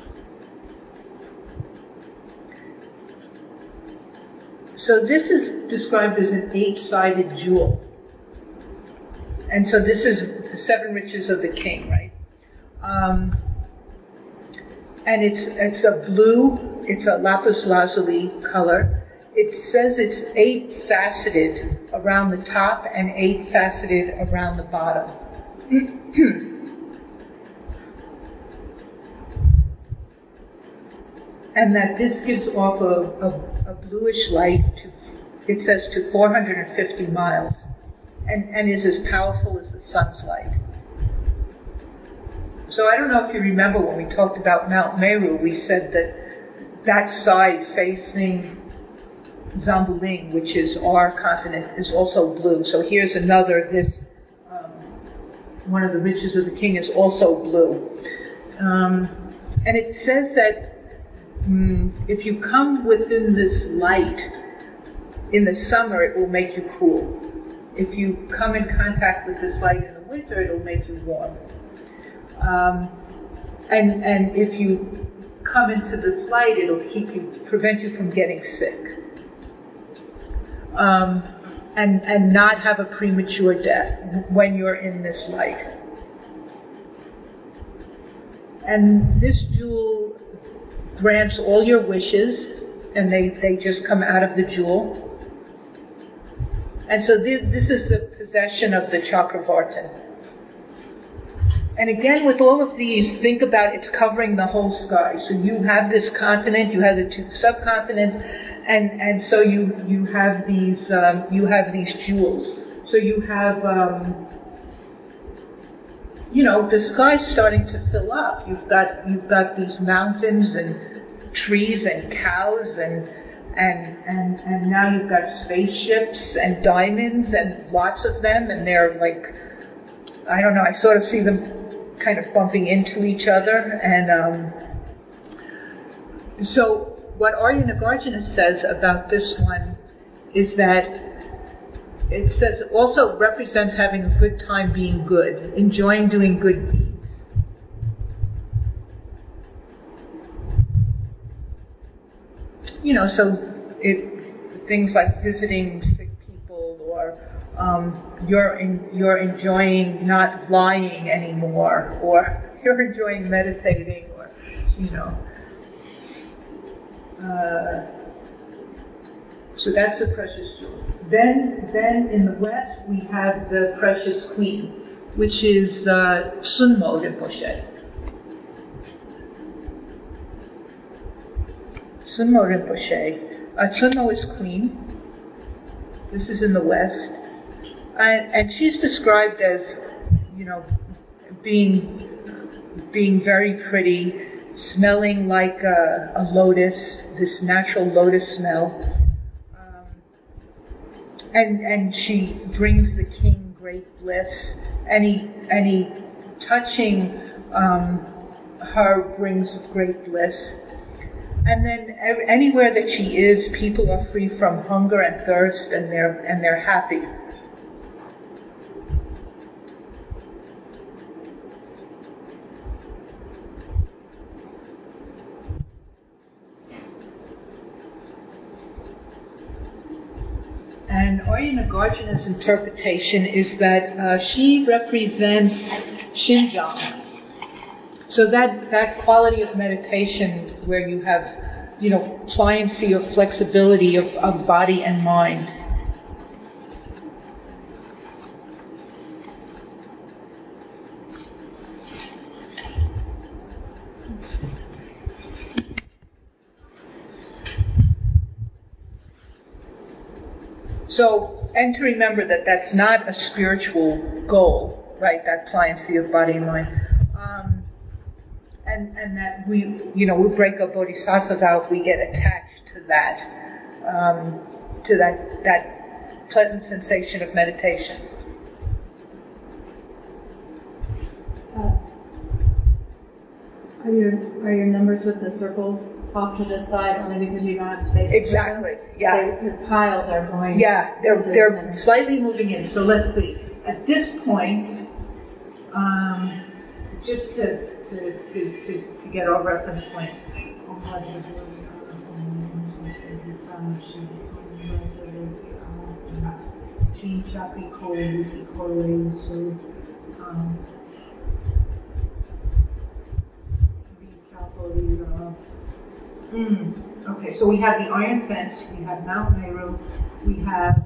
A: So this is described as an 8-sided jewel. And so this is the 7 riches of the king, right? And it's a blue, it's a lapis lazuli color. It says it's 8-faceted around the top and 8-faceted around the bottom. And that this gives off a bluish light it says to 450 miles, and is as powerful as the sun's light. So I don't know if you remember when we talked about Mount Meru, we said that side facing Zambuling, which is our continent, is also blue. So here's another, one of the riches of the king is also blue. And it says that if you come within this light in the summer, it will make you cool. If you come in contact with this light in the winter, it'll make you warm. And if you come into this light, it'll prevent you from getting sick. And not have a premature death when you're in this light. And this jewel grants all your wishes, and they just come out of the jewel. And so this is the possession of the Chakravartin. And again, with all of these, think about it's covering the whole sky. So you have this continent, you have the two subcontinents, and so you have these jewels. So you have the sky's starting to fill up. You've got these mountains and trees and cows and now you've got spaceships and diamonds and lots of them, and they're like, I don't know, I sort of see them kind of bumping into each other. And so what Arya Nagarjuna says about this one is that it says also represents having a good time being good, enjoying doing good deeds. So things like visiting sick people, or you're enjoying not lying anymore, or you're enjoying meditating, or so that's the precious jewel. Then in the west we have the precious queen, which is Sunmo Rinpoche. Sunmo Rinpoche. Sunmo is queen. This is in the west, and she's described as, being very pretty, smelling like a lotus, this natural lotus smell. And she brings the king great bliss. Any touching her brings great bliss. And then anywhere that she is, people are free from hunger and thirst, and they're happy. And Arya Nagarjuna's interpretation is that she represents Shinjang. So that quality of meditation where you have, pliancy or flexibility of body and mind. So, and to remember that that's not a spiritual goal, right? That pliancy of body and mind. And that we break a bodhisattva vow if we get attached to that pleasant sensation of meditation.
C: Are your numbers with the circles off to the side only because you don't have space?
A: Exactly. Yeah.
C: The piles are going.
A: Yeah, they're slightly moving in. So let's see. At this point, just to get our reference point. Okay, so we have the Iron Fence, we have Mount Meru, we have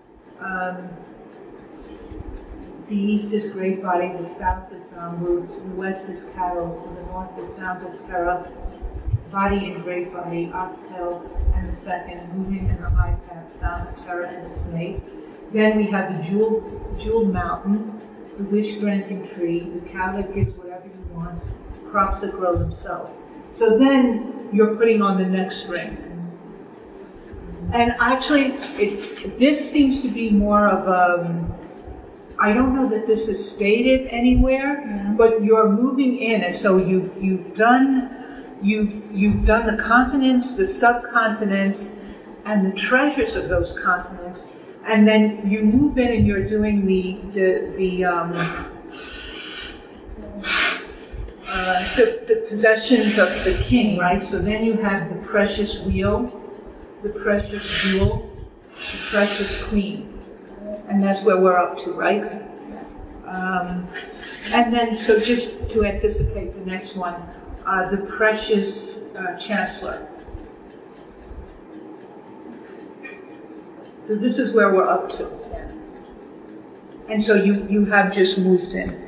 A: the east is Great Body, the south is Zambu, the west is Karo, the north is Sambhasvara, body and great body, oxtail, and the second, moving in the high path, sound of terror and dismay. Then we have the jeweled mountain, the wish-granting tree, the cow that gives whatever you want, crops that grow themselves. So then you're putting on the next ring. And actually, this seems to be more of a, I don't know that this is stated anywhere, but you're moving in, and so you've done the continents, the subcontinents, and the treasures of those continents, and then you move in and you're doing the possessions of the king, right? So then you have the precious wheel, the precious jewel, the precious queen. And that's where we're up to, right? And then, so just to anticipate the next one, the precious chancellor. So this is where we're up to. And so you have just moved in.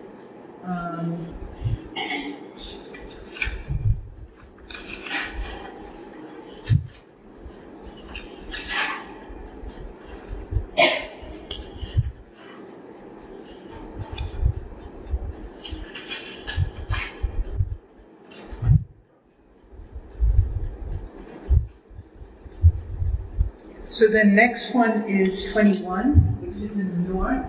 A: So the next one is 21, which is in the north.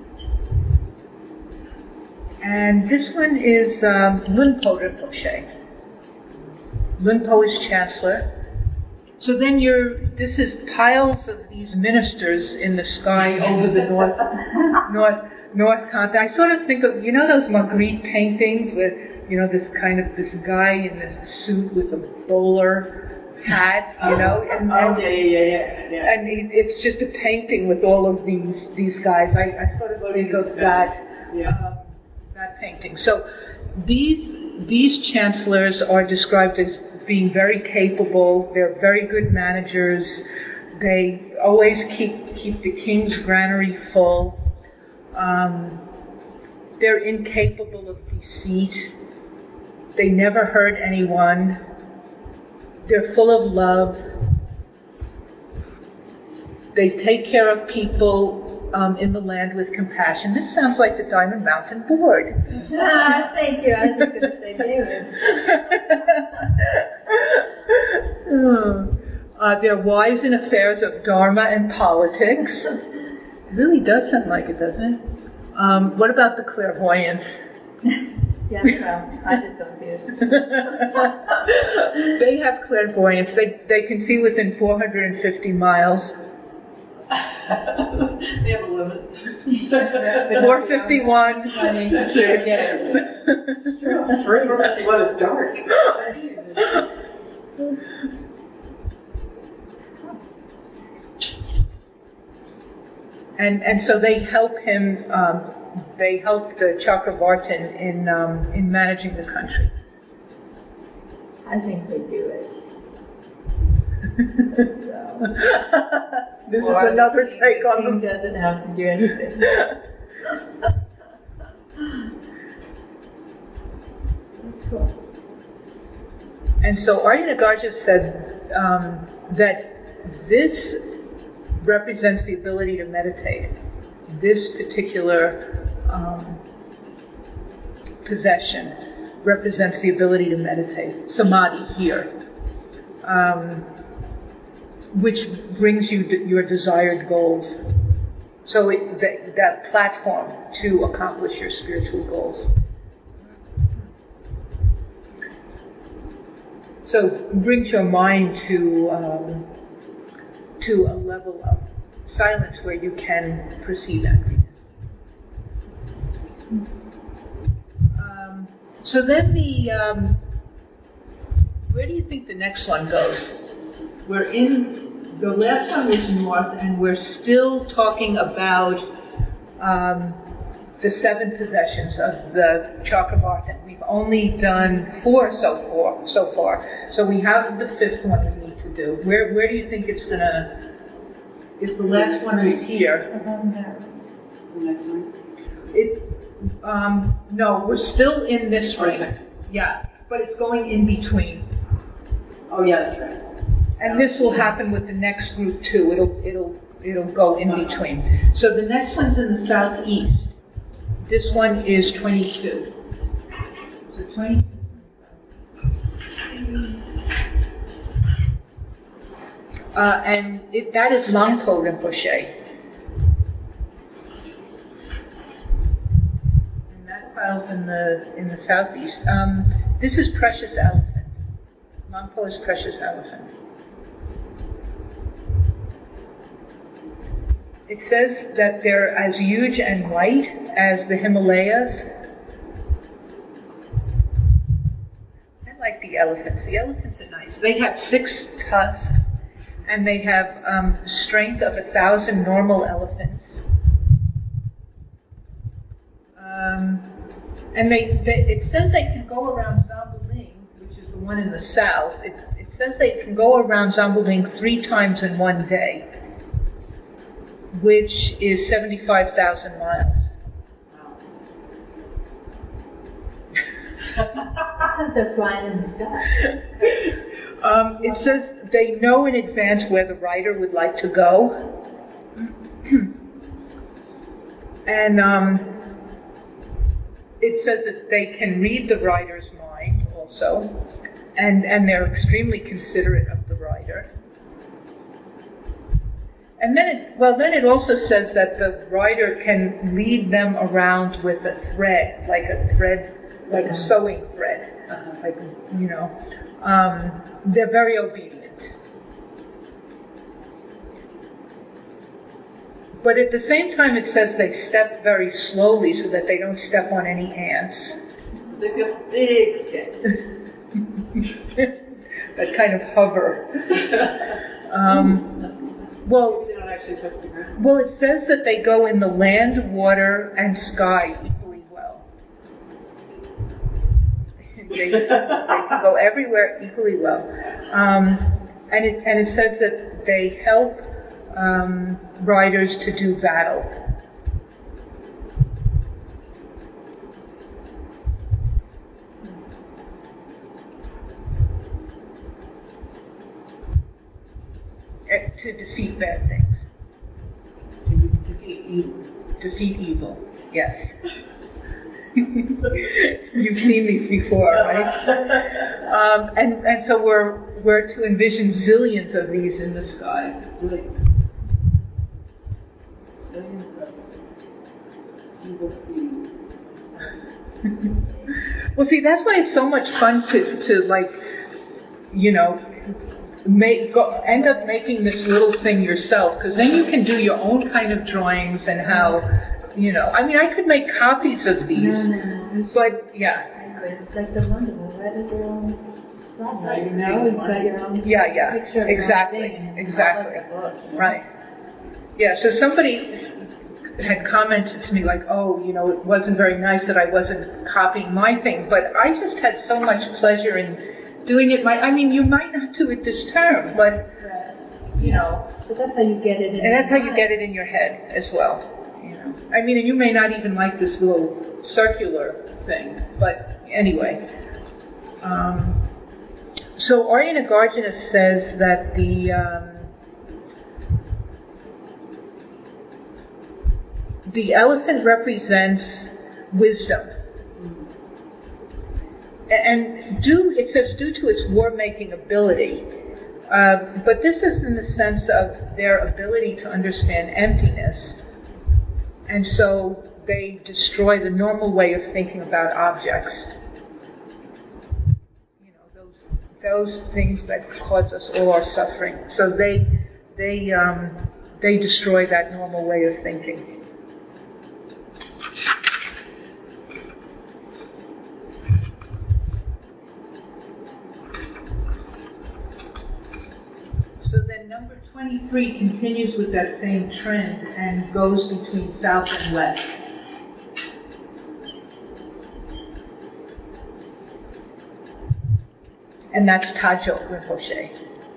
A: And this one is Lunpo Rinpoche. Lunpo is chancellor. So then this is piles of these ministers in the sky over the north continent. I sort of think of, those Magritte paintings with, this guy in a suit with a bowler hat, and it's just a painting with all of these guys. I sort of think of that painting. So these chancellors are described as being very capable. They're very good managers. They always keep the king's granary full. They're incapable of deceit. They never hurt anyone. They're full of love. They take care of people in the land with compassion. This sounds like the Diamond Mountain Board.
C: Thank you. I was just going to say David.
A: They're wise in affairs of Dharma and politics. It really does sound like it, doesn't it? What about the clairvoyance?
C: Yeah, well, I just don't see it.
A: They have clairvoyance. They can see within 450 miles.
B: They have a limit.
A: 451.
B: It's true. 451 is dark.
A: And so they help him. They help the Chakravartin in managing the country.
C: I think they do it.
A: This is another take on them.
C: The king doesn't have to do anything. That's cool.
A: And so Aryanagarja said that this represents the ability to meditate. This particular possession represents the ability to meditate. Samadhi here. Which brings you your desired goals. So that platform to accomplish your spiritual goals. So brings your mind to a level of silence where you can perceive emptiness. So then where do you think the next one goes? We're in, the last one was north, and we're still talking about the 7 possessions of the Chakravartin. We've only done 4 so far. So we have the 5th one we need to do. Where do you think it's gonna, if the last one is here?
B: The next one?
A: No, we're still in this ring. Yeah, but it's going in between.
B: Oh, yeah, that's right.
A: And this will happen with the next group too. It'll go in between. So the next one's in the southeast. This one is 22. So 22. And that is Longpo Rinpoche. And that file's in the southeast. This is Precious Elephant. Longpo is Precious Elephant. It says that they're as huge and white as the Himalayas. I like the elephants. The elephants are nice. They have 6 tusks, and they have strength of 1,000 normal elephants. And it says they can go around Zambuling, which is the one in the south. It says they can go around Zambuling 3 times in one day, which is 75,000 miles.
C: Because they're flying in the sky.
A: It says they know in advance where the rider would like to go. And it says that they can read the rider's mind also. And they're extremely considerate of the rider. And then it also says that the rider can lead them around with a thread, like a sewing thread. They're very obedient. But at the same time, it says they step very slowly so that they don't step on any ants.
B: They feel big sticks.
A: That kind of hover. Well,
B: they don't actually touch the ground.
A: Well, it says that they go in the land, water, and sky equally well. They can go everywhere equally well. And it says that they help riders to do battle. To defeat bad things. Defeat evil, yes. You've seen these before, right? And so we're to envision zillions of these in the sky. Well, see, that's why it's so much fun to like, end up making this little thing yourself, because then you can do your own kind of drawings and how, I could make copies of these.
C: No.
A: But, yeah.
C: It's like the Wonderful, right? It's your own slide. You've got your own picture of
A: exactly. Right. Yeah, so somebody had commented to me like, it wasn't very nice that I wasn't copying my thing, but I just had so much pleasure in doing it. You might not do it this term, but,
C: But that's how you get it in
A: and that's how you get it in your head as well. And you may not even like this little circular thing, but anyway. So Aryanagarjuna says that the elephant represents wisdom. And it says due to its war-making ability. But this is in the sense of their ability to understand emptiness. And so they destroy the normal way of thinking about objects. Those things that cause us all our suffering. So they destroy that normal way of thinking. So then number 23 continues with that same trend and goes between south and west. And that's Tajo Rinpoche.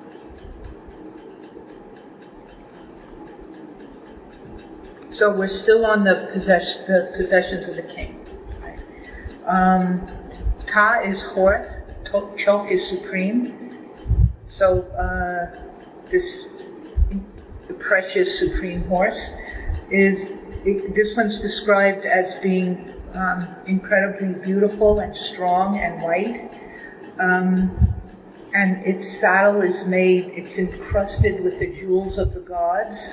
A: So we're still on the possessions of the king. Ta is horse, Chok is supreme, So this precious supreme horse this one's described as being incredibly beautiful and strong and white. And its saddle it's encrusted with the jewels of the gods.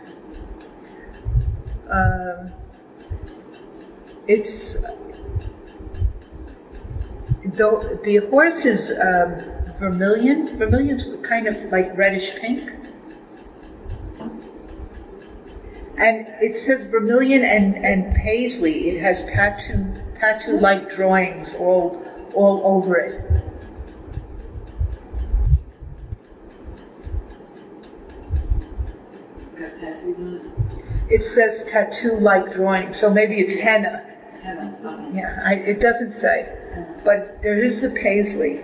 A: The horse is vermilion. Vermilion's kind of like reddish pink. And it says vermilion and paisley. It has tattoo-like drawings all over it.
B: Got tattoos on
A: It says tattoo-like drawings, so maybe it's henna.
B: it? Henna.
A: Yeah, it doesn't say, but there is the paisley.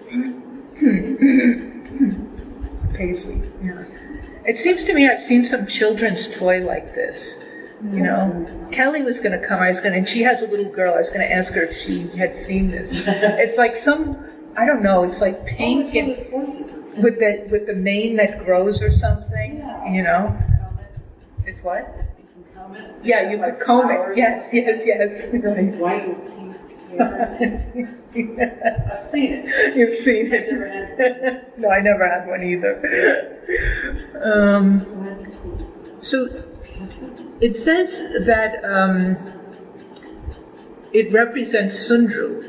A: Paisley, yeah. It seems to me I've seen some children's toy like this. You know, Kelly was going to come. And she has a little girl. I was going to ask her if she had seen this. It's like I don't know. It's like pink and with the mane that grows or something.
B: Yeah.
A: You know, it's what?
B: You can comb it.
A: Yeah, you could comb it. Yes.
B: White with pink hair. I've seen it.
A: You've seen
B: I've never
A: it.
B: had
A: No, I never had one either. So it says that it represents Sundru.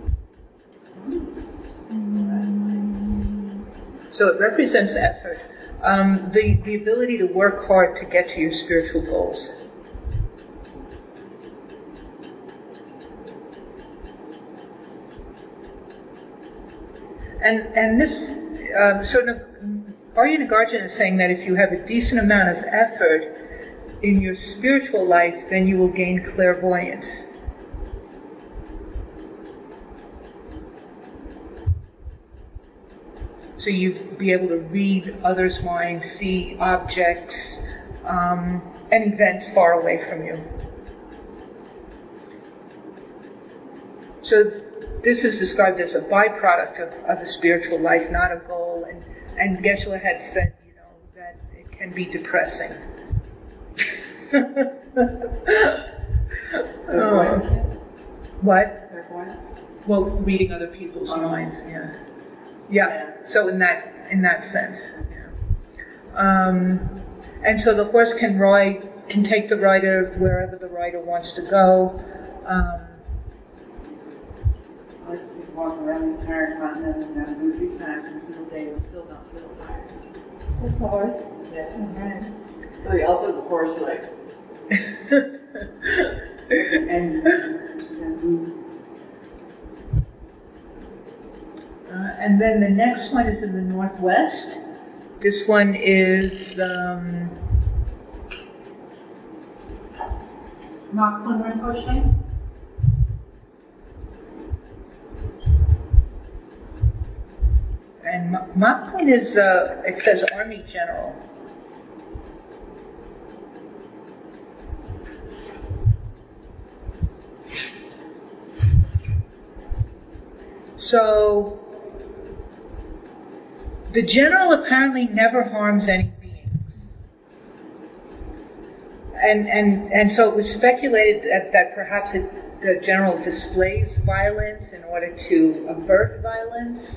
A: So it represents effort, the ability to work hard to get to your spiritual goals. And this sort of Arya Nagarjuna is saying that if you have a decent amount of effort in your spiritual life, then you will gain clairvoyance. So you'd be able to read others' minds, see objects and events far away from you. So this is described as a byproduct of a spiritual life, not a goal. And Geshe-la had said, that it can be depressing. What? Well, reading other people's minds, yeah. Yeah. So in that sense, yeah. And so the horse can take the rider wherever the rider wants to go.
B: I like to walk around the entire continent and have go 3 times in a single day and still not feel tired.
C: With the horse?
B: Yeah.
C: Alright.
B: So the also the horse, you're like,
A: and then the next one is in the northwest. This one is
C: Makhlin Rinpoche?
A: and Makhlin is it says Army General. So the general apparently never harms any beings. And so it was speculated that perhaps the general displays violence in order to avert violence.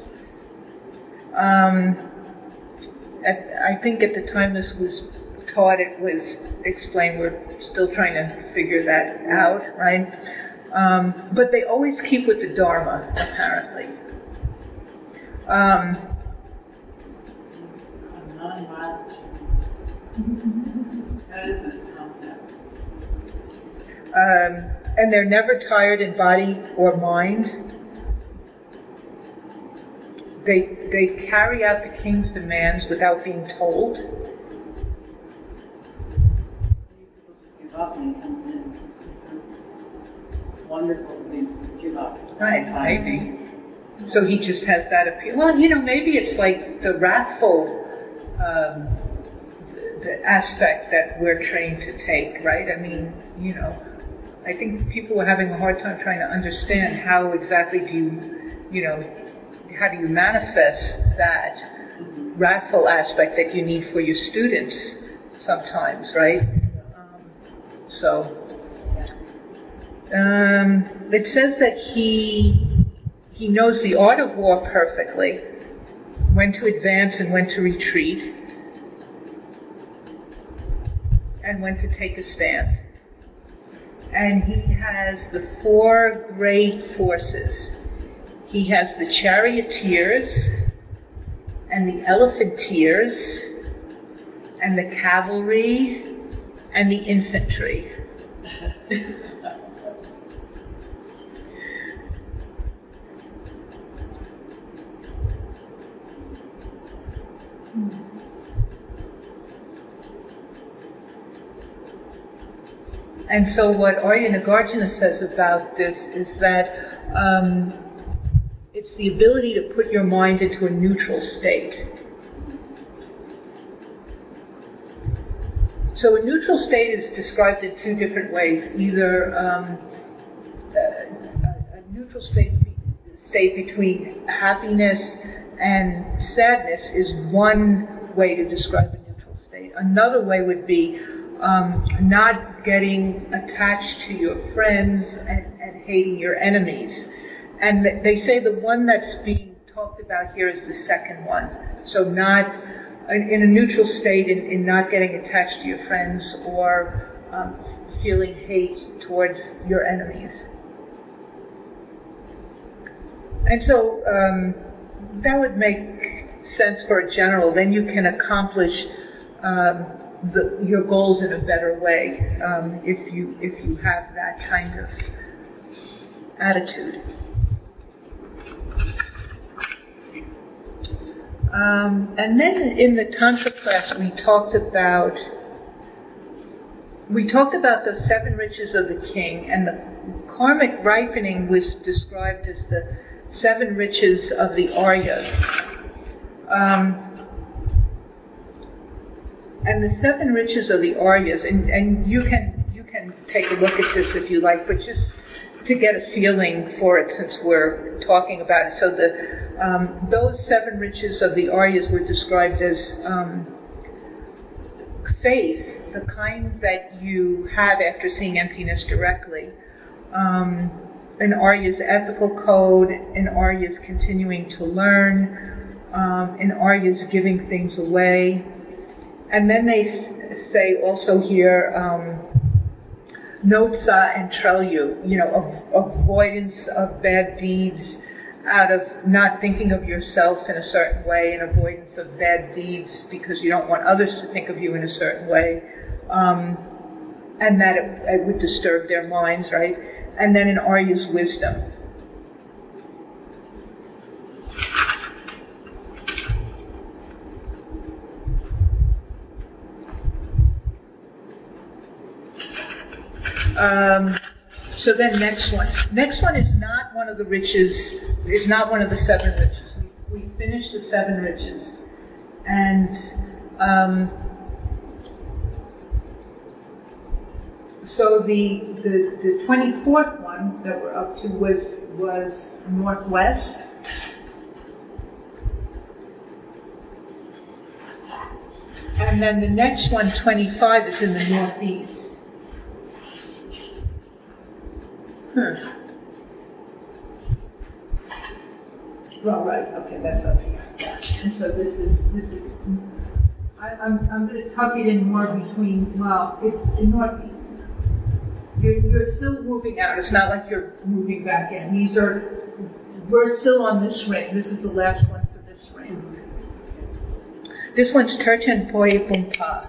A: I think at the time this was taught, it was explained. We're still trying to figure that out, right? But they always keep with the Dharma, apparently.
B: non-violent. That is the concept.
A: And they're never tired in body or mind. They carry out the king's demands without being told.
B: People just give up when he comes in. It's so wonderful that they just give up.
A: Right, maybe. So he just has that appeal. Well, maybe it's like the wrathful the aspect that we're trained to take, right? I mean, I think people are having a hard time trying to understand how exactly how do you manifest that wrathful aspect that you need for your students sometimes, right? It says that he knows the art of war perfectly, when to advance and when to retreat, and when to take a stand. And he has the 4 great forces. He has the charioteers, and the elephanteers, and the cavalry, and the infantry. And so what Arya Nagarjuna says about this is that it's the ability to put your mind into a neutral state. So a neutral state is described in 2 different ways. Either a neutral state between happiness and sadness is one way to describe a neutral state. Another way would be not getting attached to your friends and hating your enemies. And they say the one that's being talked about here is the second one. So not in a neutral state, in not getting attached to your friends or feeling hate towards your enemies. And so that would make sense for a general. Then you can accomplish your goals in a better way if you have that kind of attitude. And then in the Tantra class we talked about the 7 riches of the king, and the karmic ripening was described as the 7 riches of the Aryas. And the 7 riches of the Aryas, and you can take a look at this if you like, but just to get a feeling for it since we're talking about it. So those 7 riches of the Aryas were described as faith, the kind that you have after seeing emptiness directly, an Arya's ethical code, an Arya's continuing to learn, an Arya's giving things away. And then they say also here, Notsa and Trelyu, avoidance of bad deeds out of not thinking of yourself in a certain way, and avoidance of bad deeds because you don't want others to think of you in a certain way, and that it would disturb their minds, right? And then in Arya's wisdom. So then next one. Next one is not one of the riches, is not one of the 7 riches. We finished the 7 riches. And so the 24th one that we're up to was northwest. And then the next one, 25, is in the northeast. Well, right, okay, that's up here. Yeah. And so this is. I'm going to tuck it in more between. Well, it's in northeast. You're still moving out. It's not like you're moving back in. We're still on this ring. This is the last one for this ring. This one's Terchen Poi Bumpa.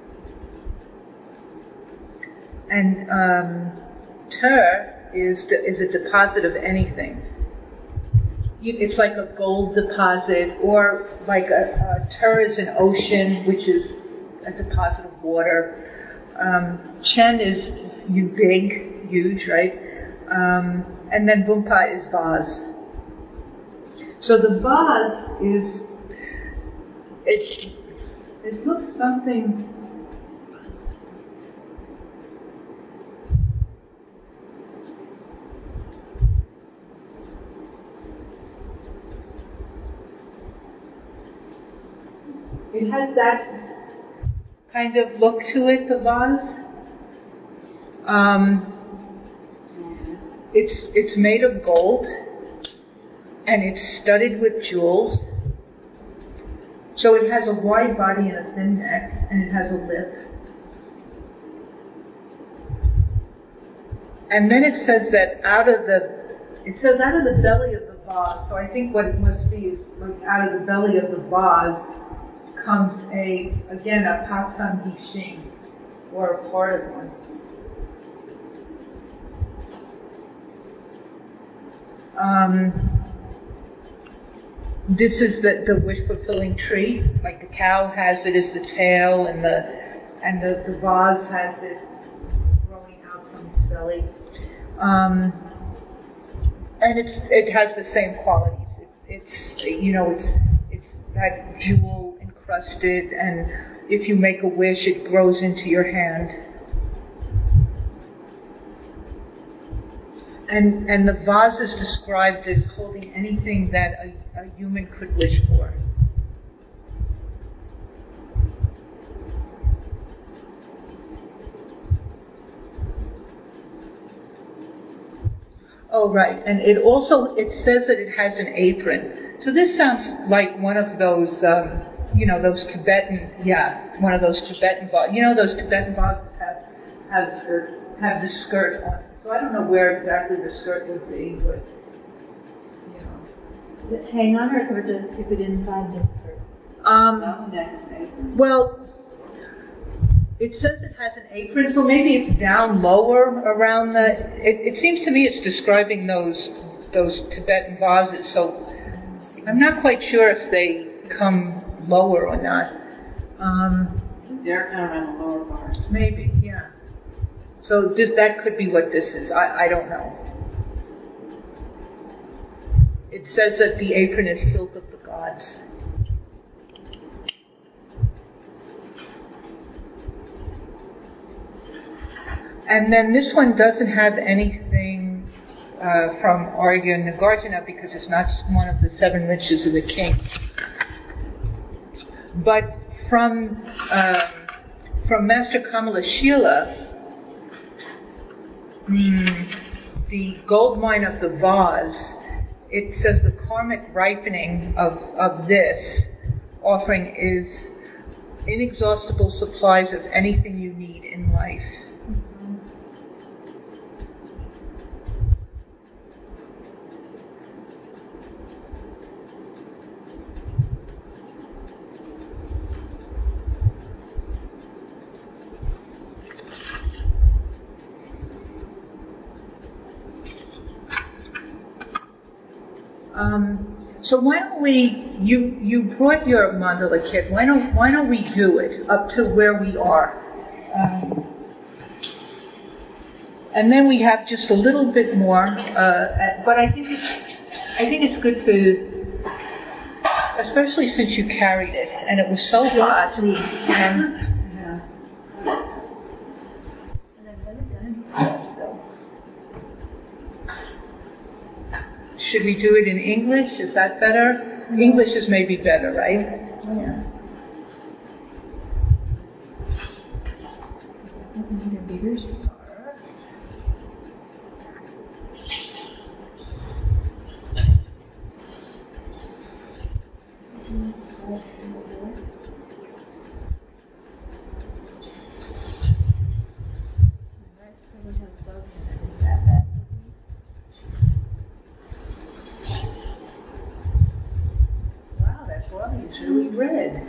A: And Ter is a deposit of anything. It's like a gold deposit, or like a Ter is an ocean, which is a deposit of water. Chen is big, huge, right? And then Bumpa is vase. So the vase is, it looks something. it has that kind of look to it, the vase. It's made of gold, and it's studded with jewels. So it has a wide body and a thin neck, and it has a lip. And then it says that out of the belly of the vase. So I think what it must be is like out of the belly of the vase comes a Paksang Gishing, or a part of one. This is the wish-fulfilling tree. Like the cow has it as the tail, and the vase has it growing out from its belly. And it has the same qualities. It's that jewel encrusted, and if you make a wish, it grows into your hand. And the vase is described as holding anything that a human could wish for. Oh, right. And it says that it has an apron. So this sounds like one of those, those Tibetan, one of those Tibetan vases. Those Tibetan vases have the skirt on it. So I don't know where exactly the skirt would be, but,
C: Does it hang on it, or is it inside the skirt?
A: Well, it says it has an apron, so maybe it's down lower around it seems to me it's describing those Tibetan vases, so I'm not quite sure if they come lower or not.
B: They're kind of on the lower part.
A: Maybe, yeah. So that could be what this is. I don't know. It says that the apron is silk of the gods. And then this one doesn't have anything from Arya Nagarjuna because it's not one of the 7 riches of the king. But from Master Kamalashila, the gold mine of the vase, it says the karmic ripening of this offering is inexhaustible supplies of anything you need in life. So why don't you brought your mandala kit, why don't we do it up to where we are? And then we have just a little bit more, but I think it's good to, especially since you carried it, and it was so hot. Should we do it in English? Is that better? English is maybe better, right? Yeah. It's really red.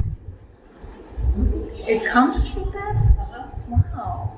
A: It comes with that? Wow.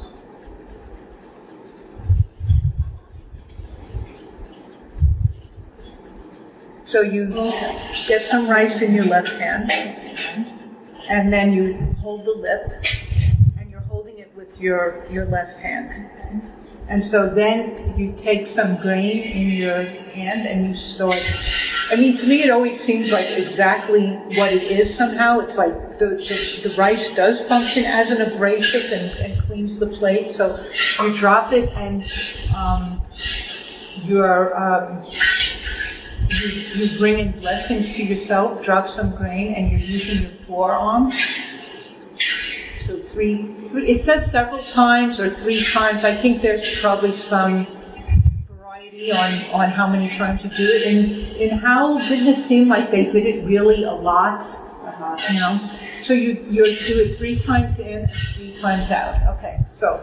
A: So you get some rice in your left hand, and then you hold the lip, and you're holding it with your left hand. And so then you take some grain in your hand and you start. I mean, to me it always seems like exactly what it is somehow. It's like the rice does function as an abrasive and cleans the plate. So you drop it and you bring in blessings to yourself, drop some grain, and you're using your forearm. So three, it says several times or 3 times. I think there's probably some variety on how many times you do it. And how didn't it seem like they did it really a lot? You know? So you do it 3 times in and 3 times out. Okay, so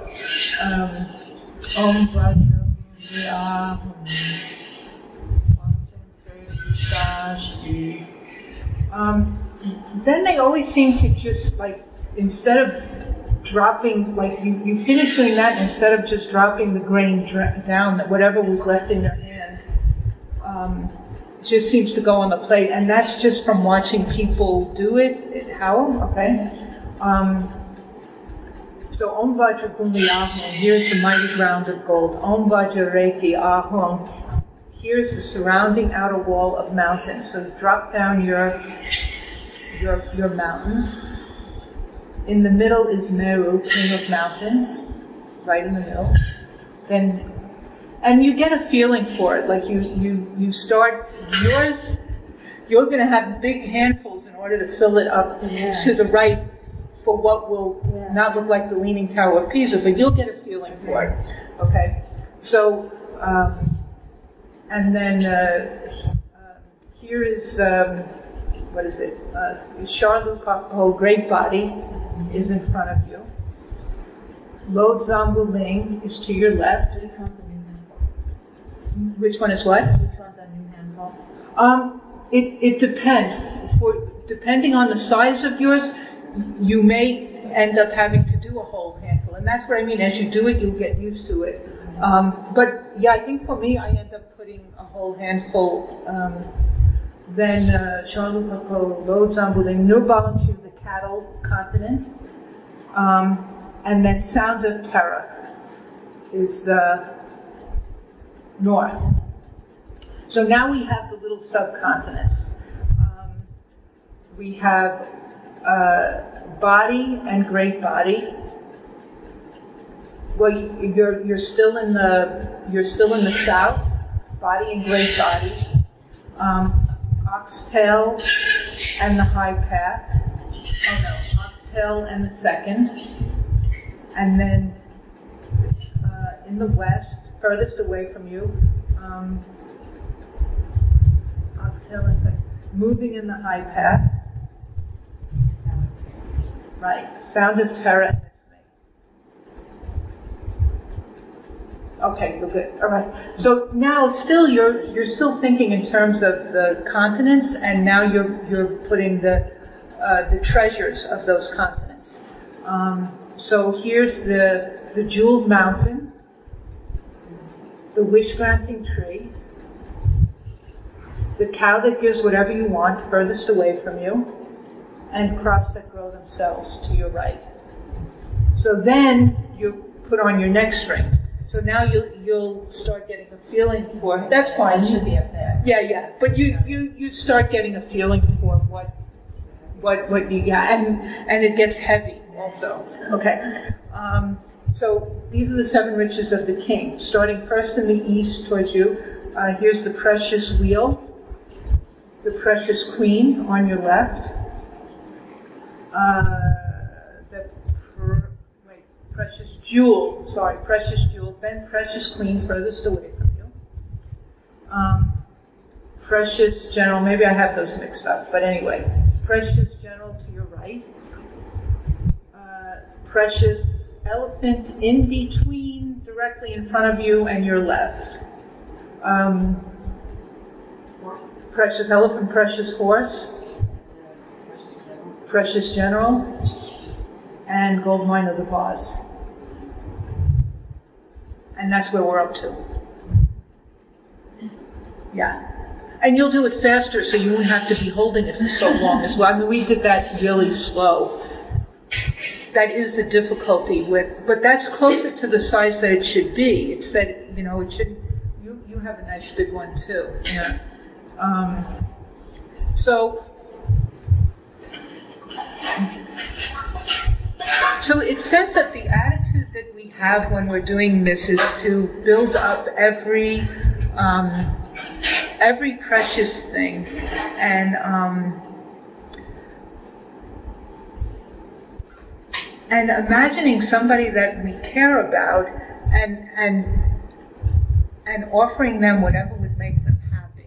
A: Om Vajra then they always seem to just like, instead of dropping, like you finish doing that, and instead of just dropping the grain down, that whatever was left in their hand just seems to go on the plate, and that's just from watching people do it. How? Okay. So Om Vajra Bhumi Ahum, here's the mighty ground of gold. Om Vajra Reki Ahum, here's the surrounding outer wall of mountains. So drop down your mountains. In the middle is Meru, king of mountains, right in the middle. And you get a feeling for it. Like you start yours. You're going to have big handfuls in order to fill it up to the right for what will not look like the Leaning Tower of Pisa, but you'll get a feeling for it. Okay. So and then here is what is it? Charlukakpo, great body, is in front of you. Lod Zambu Ling is to your left. Which one is what?
C: Which one's a new handful?
A: It depends. Depending on the size of yours, you may end up having to do a whole handful. And that's what I mean. As you do it, you'll get used to it. But yeah, I think for me, I end up putting a whole handful. Then Charlukakpo, Lod Zambu Ling, Nurbalanchu, the cattle continent. And then Sound of Terror is north. So now we have the little subcontinents. We have body and great body. Well, you're still in the south. Body and great body. Oxtail and the high path. Oh no, Oxtail and the second. And then in the west, furthest away from you, Oxtail and second. Moving in the high path. Right. Sound of Terror and Dismay. Okay, we're good. All right. So now still you're still thinking in terms of the continents, and now you're putting the treasures of those continents. So here's the jeweled mountain, the wish-granting tree, the cow that gives whatever you want furthest away from you, and crops that grow themselves to your right. So then you put on your next string. So now you'll start getting a feeling for, that's fine.
D: It should be up there.
A: Yeah. But you start getting a feeling for what you got, and it gets heavy also. Okay. So these are the 7 riches of the king. Starting first in the east towards you, here's the precious wheel, the precious queen on your left. Precious jewel, then precious queen furthest away from you. Precious general, maybe I have those mixed up, but anyway, precious general to your right. Precious elephant in between, directly in front of you and your left. Precious elephant, precious horse. Precious general, and gold mine of the vase. And that's where we're up to. Yeah. And you'll do it faster so you won't have to be holding it for so long as well. I mean, we did that really slow. That is the difficulty but that's closer to the size that it should be. It's that, it should, you have a nice big one too. Yeah. So it says that the attitude that we have when we're doing this is to build up every every precious thing, and imagining somebody that we care about, and offering them whatever would make them happy.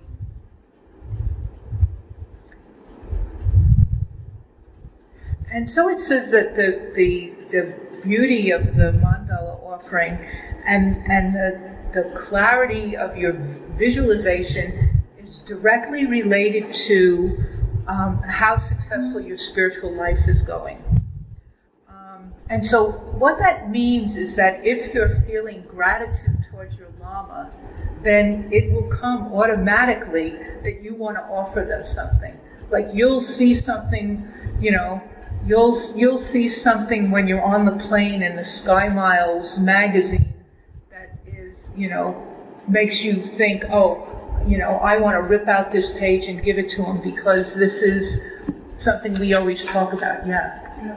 A: And so it says that the beauty of the mandala offering and the clarity of your visualization is directly related to how successful your spiritual life is going. And so what that means is that if you're feeling gratitude towards your Lama, then it will come automatically that you want to offer them something. Like you'll see something, you'll see something when you're on the plane in the Sky Miles magazine that is, makes you think, I want to rip out this page and give it to them because this is something we always talk about. Yeah.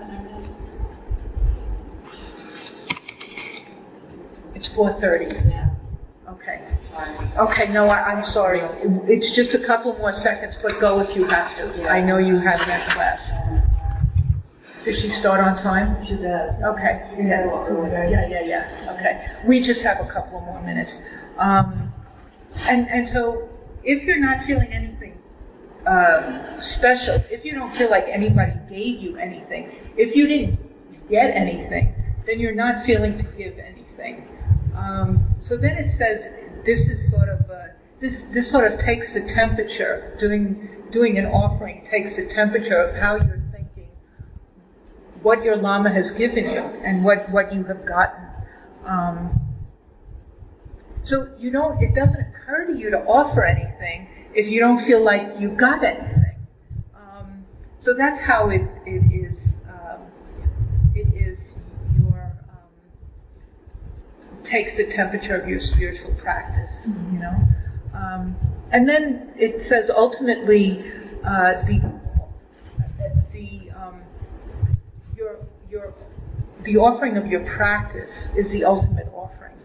A: It's 4:30.
B: Yeah.
A: Okay. Okay, no, I'm sorry. It's just a couple more seconds, but go if you have to. I know you have that class. Does she start on time?
B: She does.
A: Okay. Yeah. Okay. We just have a couple more minutes. And so if you're not feeling anything special, if you don't feel like anybody gave you anything, if you didn't get anything, then you're not feeling to give anything. So then it says this is sort of this sort of takes the temperature. Doing an offering takes the temperature of how you're thinking, what your Lama has given you, and what you have gotten. So it doesn't occur to you to offer anything if you don't feel like you got anything. So that's how it is. It is your takes the temperature of your spiritual practice, and then it says ultimately the offering of your practice is the ultimate offering,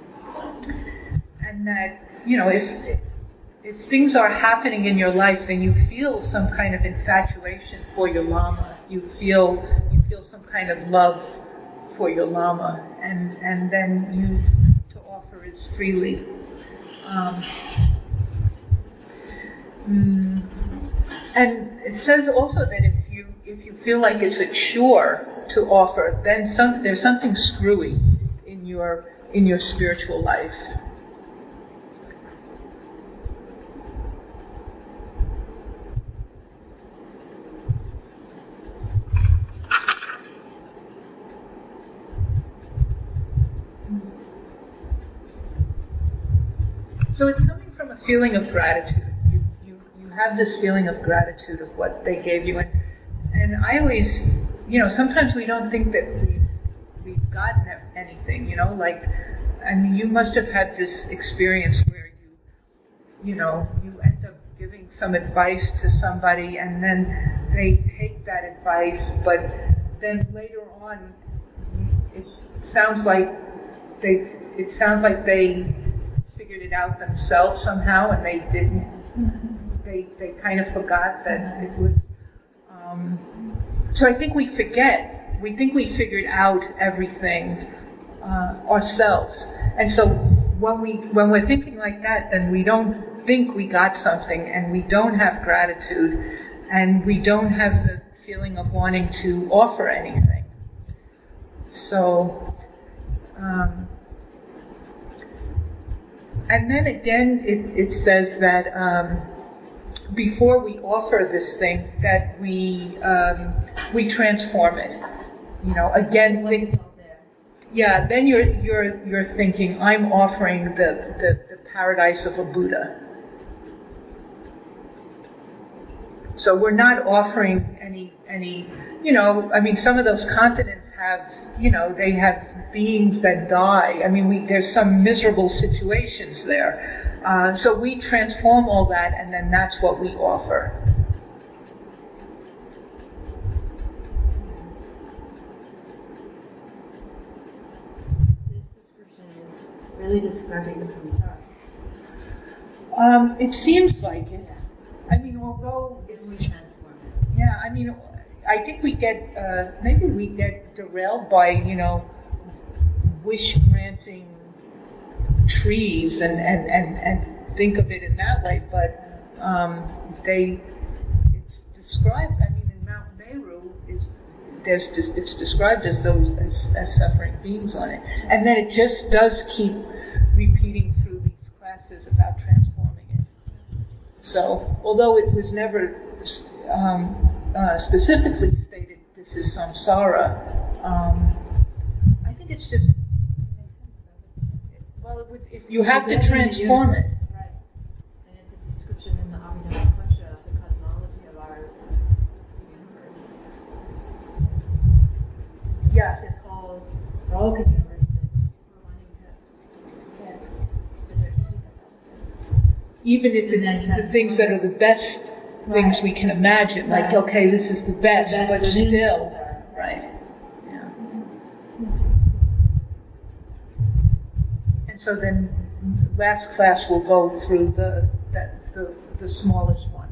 A: and that if things are happening in your life, then you feel some kind of infatuation for your Lama. You feel some kind of love for your Lama, and then you to offer as freely. And it says also that if you feel like it's a chore to offer, then there's something screwy in your spiritual life. So it's coming from a feeling of gratitude. You have this feeling of gratitude of what they gave you, and I always, sometimes we don't think that we've gotten anything. You must have had this experience where you end up giving some advice to somebody, and then they take that advice, but then later on, it sounds like they figured it out themselves somehow, and they didn't. They kind of forgot that it was. So I think we forget. We think we figured out everything ourselves, and so when we're thinking like that, then we don't think we got something, and we don't have gratitude, and we don't have the feeling of wanting to offer anything. So. And then again, it says that before we offer this thing, that we transform it. Again, then you're thinking, I'm offering the paradise of a Buddha. So we're not offering any. Some of those continents have. They have beings that die. There's some miserable situations there. So we transform all that, and then that's what we offer.
C: This description is really describing the samsara.
A: It seems like it. I mean, although it's, yeah, I mean, I think we get, maybe we get derailed by, wish granting trees and think of it in that way, but, it's described, I mean, in Mount Meru, it's described as those, as suffering beings on it. And then it just does keep repeating through these classes about transforming it. So, although it was never specifically stated this is samsara, I think it's just, well, if you have to transform it.
C: Right. And it's a description in the Abhidhamma Kocha of the cosmology of our universe.
A: Yeah.
C: It's called broken universe, but we're wanting to get the diversity of
A: Even if
C: And then
A: it's the things that are the best things we can imagine, like,
C: Right.
A: okay, this is the best,
C: The best
A: but
C: within
A: still,
C: us.
A: right. Yeah. And so then last class we'll go through the smallest one.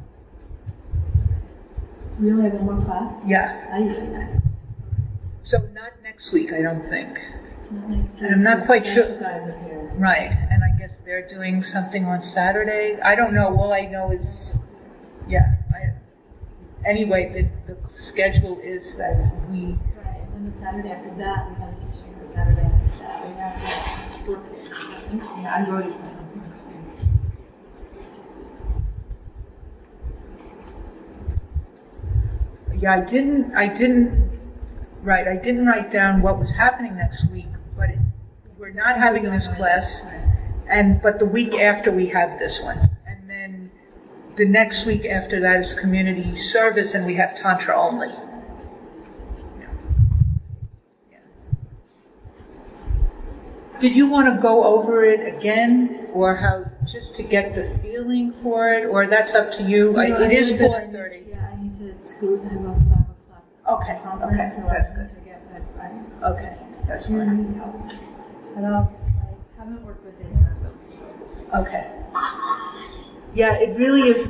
C: So we only have one more class?
A: Yeah. So not next week, I don't think.
C: Not next week.
A: I'm not quite sure.
C: Special guys are here.
A: Right, and I guess they're doing something on Saturday. I don't know. All I know is, anyway, the schedule is that we.
C: Right, and then the Saturday after that, we have a teaching. The Saturday after that, we have work.
A: Yeah, I wrote it down. Yeah, I didn't write down what was happening next week, but we're not having this class, but the week after we have this one, and then the next week after that is community service, and we have Tantra only. Yeah. Did you want to go over it again, or how, just to get the feeling for it, or that's up to you? It is 4:30.
C: Yeah, I need to scoot and have a 5 o'clock.
A: Okay,
C: conference,
A: okay,
C: so
A: that's
C: I
A: good.
C: need to get that right.
A: Okay, that's fine.
C: But I haven't worked with it in our building.
A: Okay. Yeah, it really is,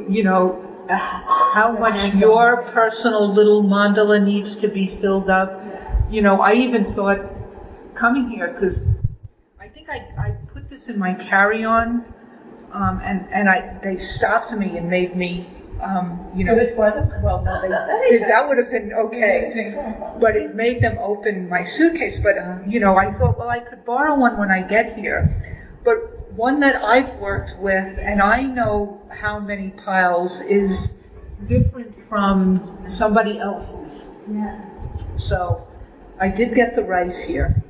A: how much your personal little mandala needs to be filled up. I even thought coming here, because I think I put this in my carry-on, and they stopped me and made me, well, no, that would have been okay, but it made them open my suitcase. But, I thought, well, I could borrow one when I get here. But one that I've worked with, and I know how many piles, is different from somebody else's.
C: Yeah.
A: So I did get the rice here.